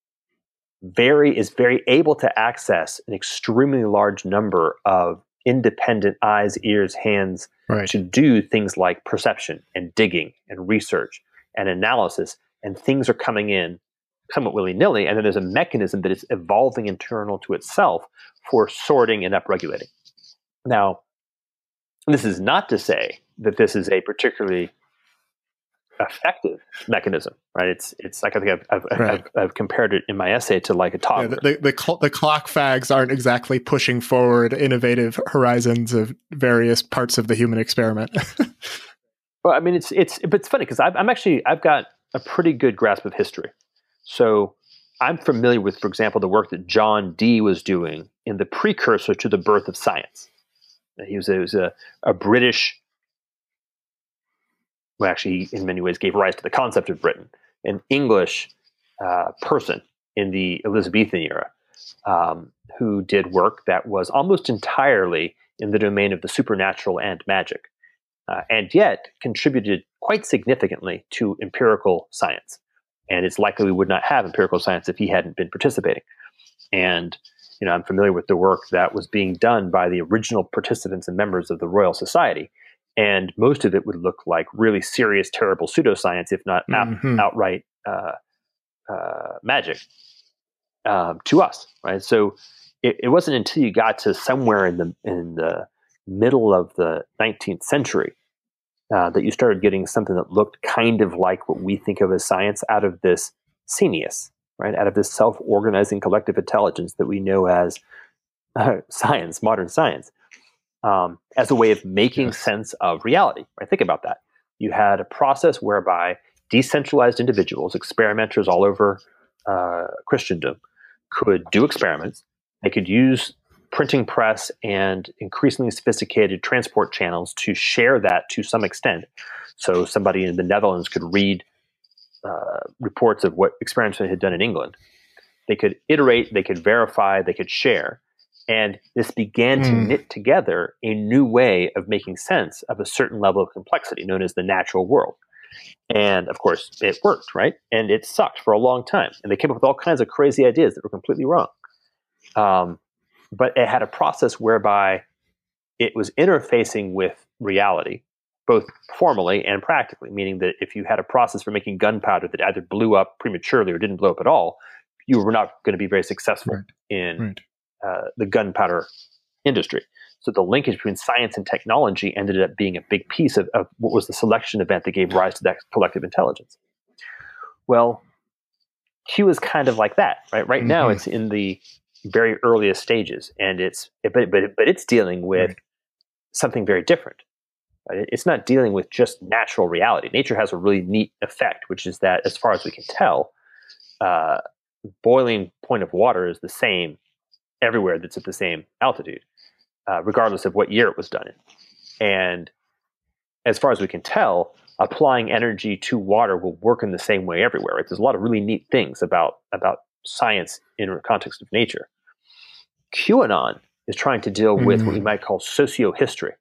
very is very able to access an extremely large number of independent eyes, ears, hands right. to do things like perception and digging and research and analysis, and things are coming in somewhat willy-nilly, and then there's a mechanism that is evolving internal to itself for sorting and upregulating. Now, this is not to say that this is a particularly effective mechanism, right? It's it's like I think I've I've, right. I've, I've compared it in my essay to like a toddler. Yeah, the the, cl- the clock fags aren't exactly pushing forward innovative horizons of various parts of the human experiment. Well, I mean, it's it's but it's funny because I'm actually I've got a pretty good grasp of history, so I'm familiar with, for example, the work that John Dee was doing in the precursor to the birth of science. He was, he was a, a British, well, actually, in many ways, gave rise to the concept of Britain, an English uh, person in the Elizabethan era um, who did work that was almost entirely in the domain of the supernatural and magic, uh, and yet contributed quite significantly to empirical science. And it's likely we would not have empirical science if he hadn't been participating. And you know, I'm familiar with the work that was being done by the original participants and members of the Royal Society. And most of it would look like really serious, terrible pseudoscience, if not mm-hmm. out, outright uh, uh, magic um, to us, right? So it, it wasn't until you got to somewhere in the in the middle of the nineteenth century uh, that you started getting something that looked kind of like what we think of as science out of this Senius, right? Out of this self-organizing collective intelligence that we know as uh, science, modern science. Um, as a way of making yes. sense of reality. Right? Think about that. You had a process whereby decentralized individuals, experimenters all over uh, Christendom, could do experiments. They could use printing press and increasingly sophisticated transport channels to share that to some extent. So somebody in the Netherlands could read uh, reports of what experiments they had done in England. They could iterate, they could verify, they could share. And this began mm. to knit together a new way of making sense of a certain level of complexity known as the natural world. And of course, it worked, right? And it sucked for a long time. And they came up with all kinds of crazy ideas that were completely wrong. Um, but it had a process whereby it was interfacing with reality, both formally and practically, meaning that if you had a process for making gunpowder that either blew up prematurely or didn't blow up at all, you were not going to be very successful right. in right. Uh, the gunpowder industry. So the linkage between science and technology ended up being a big piece of, of what was the selection event that gave rise to that collective intelligence. Well, Q is kind of like that, right? Right mm-hmm. now, it's in the very earliest stages, and it's but but but it's dealing with right. something very different. Right? It's not dealing with just natural reality. Nature has a really neat effect, which is that, as far as we can tell, uh, boiling point of water is the same everywhere that's at the same altitude, uh, regardless of what year it was done in. And as far as we can tell, applying energy to water will work in the same way everywhere. Right? There's a lot of really neat things about, about science in the context of nature. QAnon is trying to deal with mm. what we might call socio-history.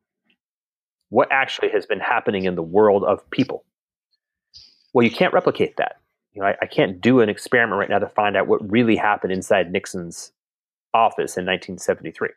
What actually has been happening in the world of people? Well, you can't replicate that. You know, I, I can't do an experiment right now to find out what really happened inside Nixon's office in nineteen seventy-three.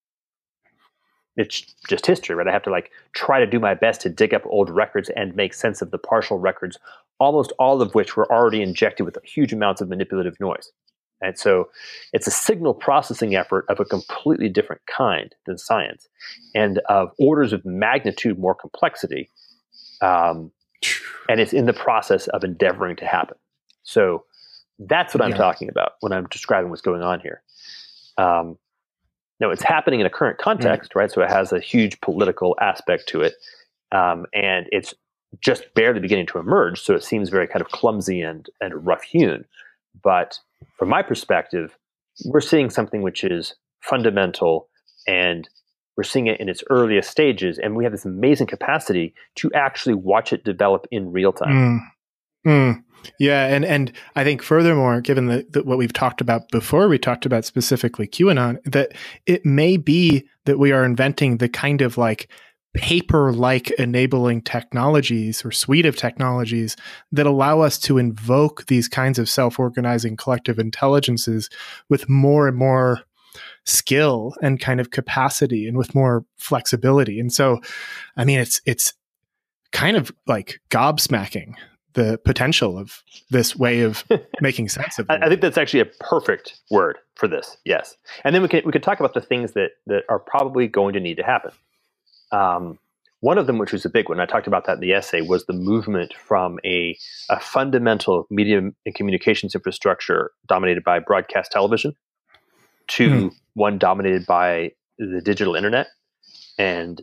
It's just history, right? I have to like try to do my best to dig up old records and make sense of the partial records, almost all of which were already injected with huge amounts of manipulative noise. And so it's a signal processing effort of a completely different kind than science and of orders of magnitude more complexity. Um, and it's in the process of endeavoring to happen. So that's what I'm yeah. talking about when I'm describing what's going on here. Um, no, it's happening in a current context, right? So it has a huge political aspect to it. Um, and it's just barely beginning to emerge. So it seems very kind of clumsy and, and rough hewn. But from my perspective, we're seeing something which is fundamental, and we're seeing it in its earliest stages. And we have this amazing capacity to actually watch it develop in real time. Mm. Mm. Yeah, and and I think furthermore, given the, the, what we've talked about before, we talked about specifically QAnon, that it may be that we are inventing the kind of like paper-like enabling technologies or suite of technologies that allow us to invoke these kinds of self-organizing collective intelligences with more and more skill and kind of capacity and with more flexibility. And so, I mean, it's it's kind of like gobsmacking the potential of this way of making sense of it. I think that's actually a perfect word for this. Yes. And then we can, we can talk about the things that, that are probably going to need to happen. Um, one of them, which was a big one, I talked about that in the essay, was the movement from a, a fundamental media and communications infrastructure dominated by broadcast television to mm. one dominated by the digital internet. And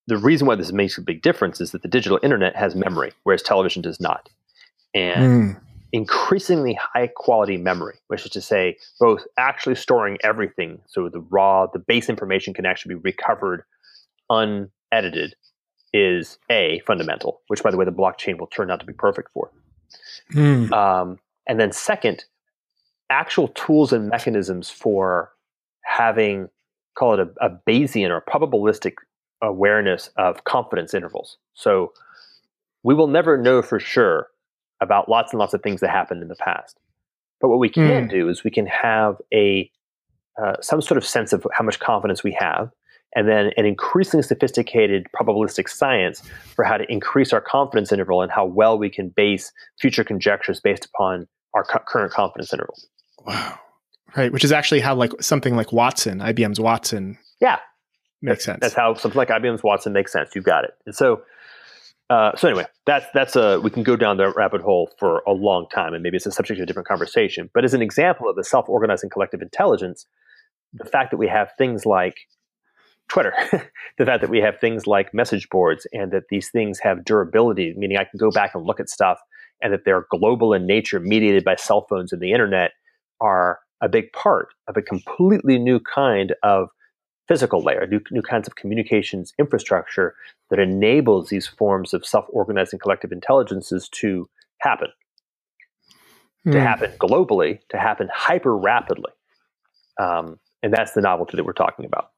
the reason why this makes a big difference is that the digital internet has memory, whereas television does not. And mm. increasingly high quality memory, which is to say both actually storing everything, so the raw, the base information can actually be recovered unedited, is A, fundamental, which by the way, the blockchain will turn out to be perfect for. Mm. Um, and then second, actual tools and mechanisms for having, call it a, a Bayesian or probabilistic awareness of confidence intervals. So we will never know for sure about lots and lots of things that happened in the past. But what we can mm. do is we can have a uh, some sort of sense of how much confidence we have, and then an increasingly sophisticated probabilistic science for how to increase our confidence interval and how well we can base future conjectures based upon our cu- current confidence interval. Wow. Right. Which is actually how like something like Watson, I B M's Watson. Yeah. Makes that's, sense. That's how something like I B M's Watson makes sense. You've got it. And so, uh, so anyway, that's, that's a, we can go down that rabbit hole for a long time, and maybe it's a subject of a different conversation. But as an example of the self-organizing collective intelligence, the fact that we have things like Twitter, the fact that we have things like message boards, and that these things have durability, meaning I can go back and look at stuff, and that they're global in nature, mediated by cell phones and the internet, are a big part of a completely new kind of physical layer, new, new kinds of communications infrastructure that enables these forms of self-organizing collective intelligences to happen, mm. to happen globally, to happen hyper rapidly. Um, and that's the novelty that we're talking about.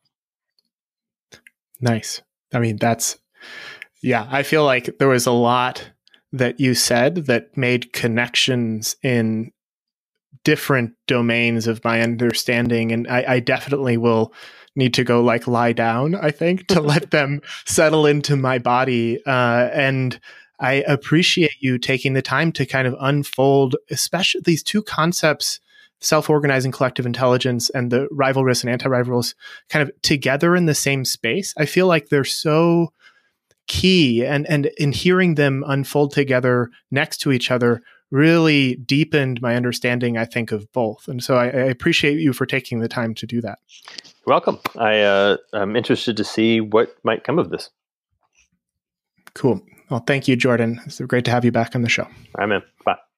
Nice. I mean, that's, yeah, I feel like there was a lot that you said that made connections in different domains of my understanding. And I, I definitely will need to go like lie down, I think, to let them settle into my body. Uh, and I appreciate you taking the time to kind of unfold, especially these two concepts, self-organizing collective intelligence and the rivalrous and anti-rivalrous, kind of together in the same space. I feel like they're so key, and and in hearing them unfold together next to each other really deepened my understanding, I think, of both. And so I, I appreciate you for taking the time to do that. You're welcome. I, uh, I'm interested to see what might come of this. Cool. Well, thank you, Jordan. It's great to have you back on the show. All right, man. Bye.